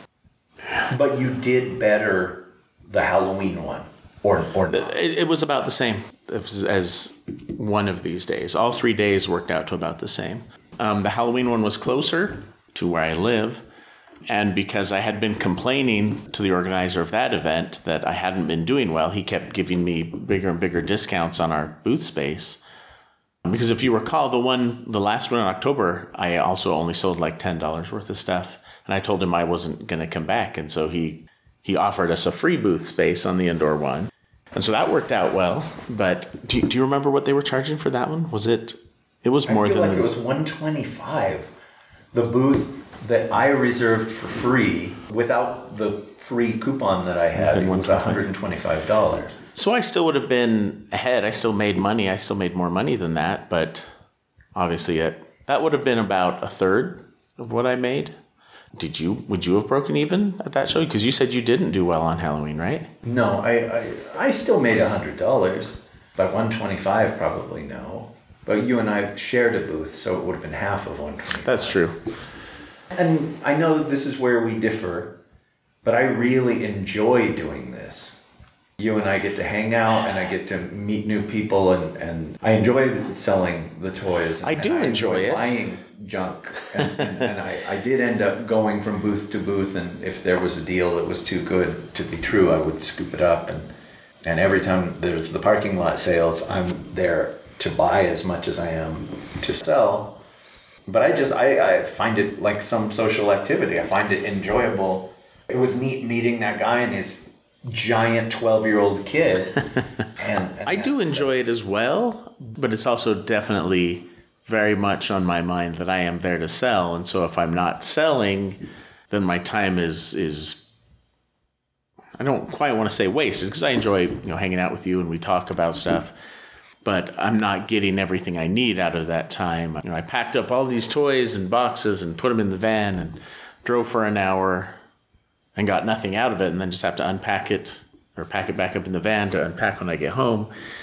But you did better the Halloween one. Or, or not. It, it was about the same as, as one of these days. All three days worked out to about the same. Um, the Halloween one was closer to where I live. And because I had been complaining to the organizer of that event that I hadn't been doing well, he kept giving me bigger and bigger discounts on our booth space. Because if you recall, the one, the last one in October, I also only sold like ten dollars worth of stuff. And I told him I wasn't going to come back. And so he, he offered us a free booth space on the indoor one. And so that worked out well. But do, do you remember what they were charging for that one? Was it, it was more I feel than like the- it was one twenty-five. The booth that I reserved for free, without the free coupon that I had, it was one hundred twenty-five dollars. So I still would have been ahead. I still made money. I still made more money than that. But obviously it, that would have been about a third of what I made. Did you, would you have broken even at that show? Because you said you didn't do well on Halloween, right? No, I, I, I still made one hundred dollars, but one hundred twenty-five dollars probably no. But you and I shared a booth, so it would have been half of one hundred twenty-five dollars. That's true. And I know that this is where we differ, but I really enjoy doing this. You and I get to hang out and I get to meet new people, and, and I enjoy selling the toys. I do and enjoy it. Buying junk. And, and, and I, I did end up going from booth to booth, and if there was a deal that was too good to be true, I would scoop it up. And, and every time there's the parking lot sales, I'm there to buy as much as I am to sell. But I just, I, I find it like some social activity. I find it enjoyable it was neat meeting that guy and his giant twelve-year-old kid. and, and I do enjoy it as well, but it's also definitely very much on my mind that I am there to sell. And so if I'm not selling, then my time is is I don't quite want to say wasted, because I enjoy, you know, hanging out with you and we talk about stuff, but I'm not getting everything I need out of that time. You know, I packed up all these toys and boxes and put them in the van and drove for an hour and got nothing out of it, and then just have to unpack it or pack it back up in the van to unpack when I get home.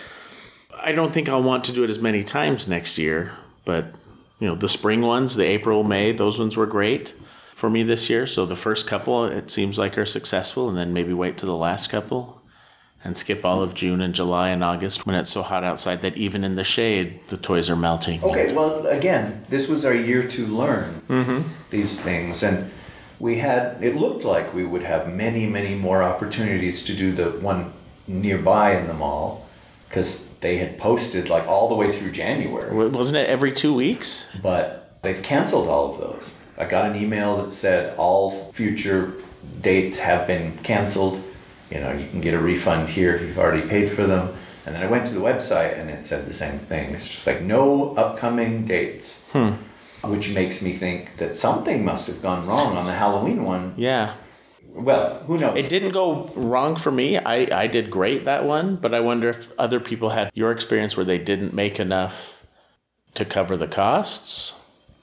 I don't think I'll want to do it as many times next year, but you know, the spring ones, the April, May, those ones were great for me this year. So the first couple, it seems like, are successful, and then maybe wait to the last couple and skip all of June and July and August when it's so hot outside that even in the shade, the toys are melting. Okay, well, again, this was our year to learn mm-hmm. these things. And we had, it looked like we would have many, many more opportunities to do the one nearby in the mall, because they had posted like all the way through January. Wasn't it every two weeks? But they've canceled all of those. I got an email that said all future dates have been canceled. You know, you can get a refund here if you've already paid for them. And then I went to the website and it said the same thing. It's just like no upcoming dates, hmm. which makes me think that something must have gone wrong on the Halloween one. Yeah. Well, who knows? It didn't go wrong for me. I, I did great that one, but I wonder if other people had your experience where they didn't make enough to cover the costs.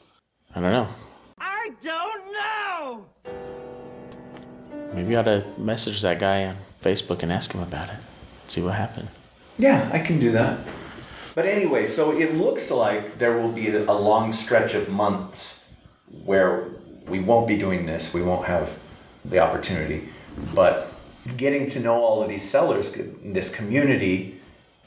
I don't know. I don't know! Maybe I ought to message that guy on Facebook and ask him about it. See what happened. Yeah, I can do that. But anyway, so it looks like there will be a long stretch of months where we won't be doing this. We won't have the opportunity. But getting to know all of these sellers, this community,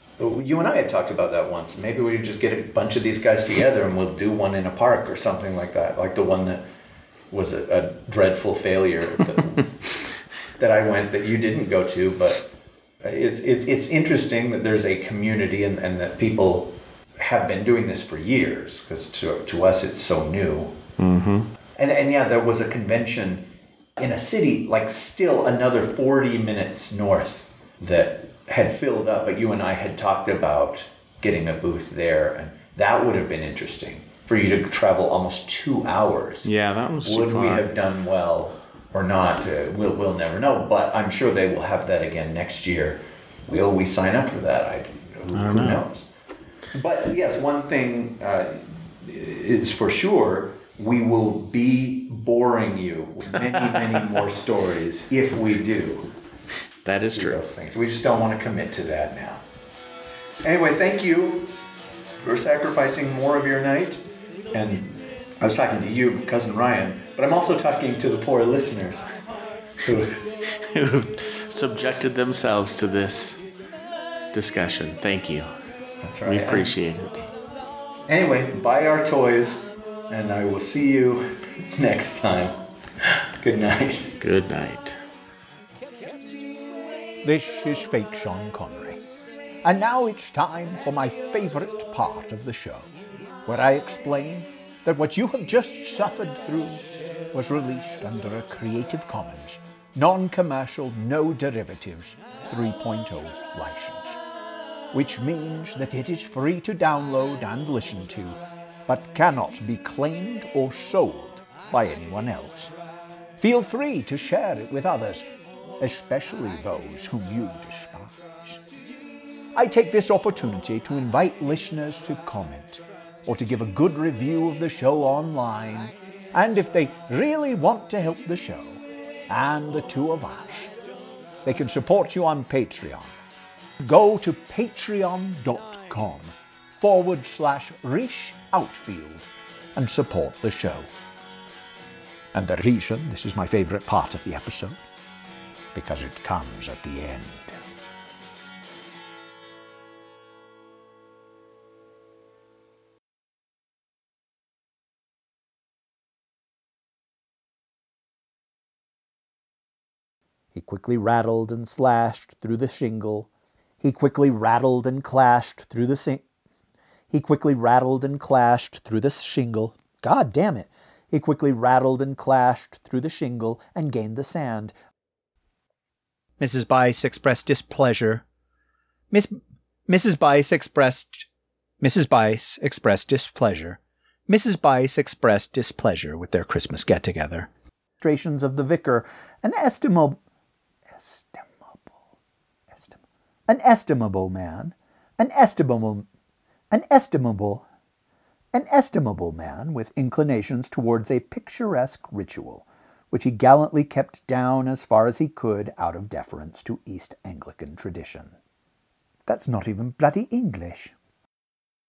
you and I had talked about that once. Maybe we could just get a bunch of these guys together and we'll do one in a park or something like that. Like the one that was a, a dreadful failure that, that I went that you didn't go to. But it's it's it's interesting that there's a community and, and that people have been doing this for years, because to to us it's so new. Mm-hmm. And and yeah, there was a convention in a city like still another forty minutes north that had filled up, but you and I had talked about getting a booth there, and that would have been interesting for you to travel almost two hours. Yeah, that was too Would far. we have done well or not? Uh, we'll we'll never know, but I'm sure they will have that again next year. Will we sign up for that? I, who, I don't who know. knows? But yes, one thing uh, is for sure, we will be boring you with many, many more stories if we do. That is true. Those things. We just don't want to commit to that now. Anyway, thank you for sacrificing more of your night. And I was talking to you, Cousin Ryan, but I'm also talking to the poor listeners who Who subjected themselves to this discussion. Thank you. That's right. We appreciate it. Anyway, buy our toys, and I will see you next time. Good night. Good night. This is fake Sean Connery. And now it's time for my favourite part of the show, where I explain that what you have just suffered through was released under a Creative Commons, non-commercial, no derivatives three point oh license, which means that it is free to download and listen to, but cannot be claimed or sold by anyone else. Feel free to share it with others, especially those whom you despise. I take this opportunity to invite listeners to comment or to give a good review of the show online, and if they really want to help the show and the two of us, they can support you on Patreon. Go to patreon.com forward slash Rish Outfield and support the show. And the reason this is my favourite part of the episode, because it comes at the end. He quickly rattled and slashed through the shingle. He quickly rattled and clashed through the sing... He quickly rattled and clashed through the shingle. God damn it. He quickly rattled and clashed through the shingle and gained the sand. Missus Bice expressed displeasure. Miss Missus Bice expressed Missus Bice expressed displeasure. Missus Bice expressed displeasure with their Christmas get-together. Illustrations of the vicar, an estimable, estimable, estim, an estimable man, an estimable, an estimable, an estimable man with inclinations towards a picturesque ritual, which he gallantly kept down as far as he could out of deference to East Anglican tradition. That's not even bloody English.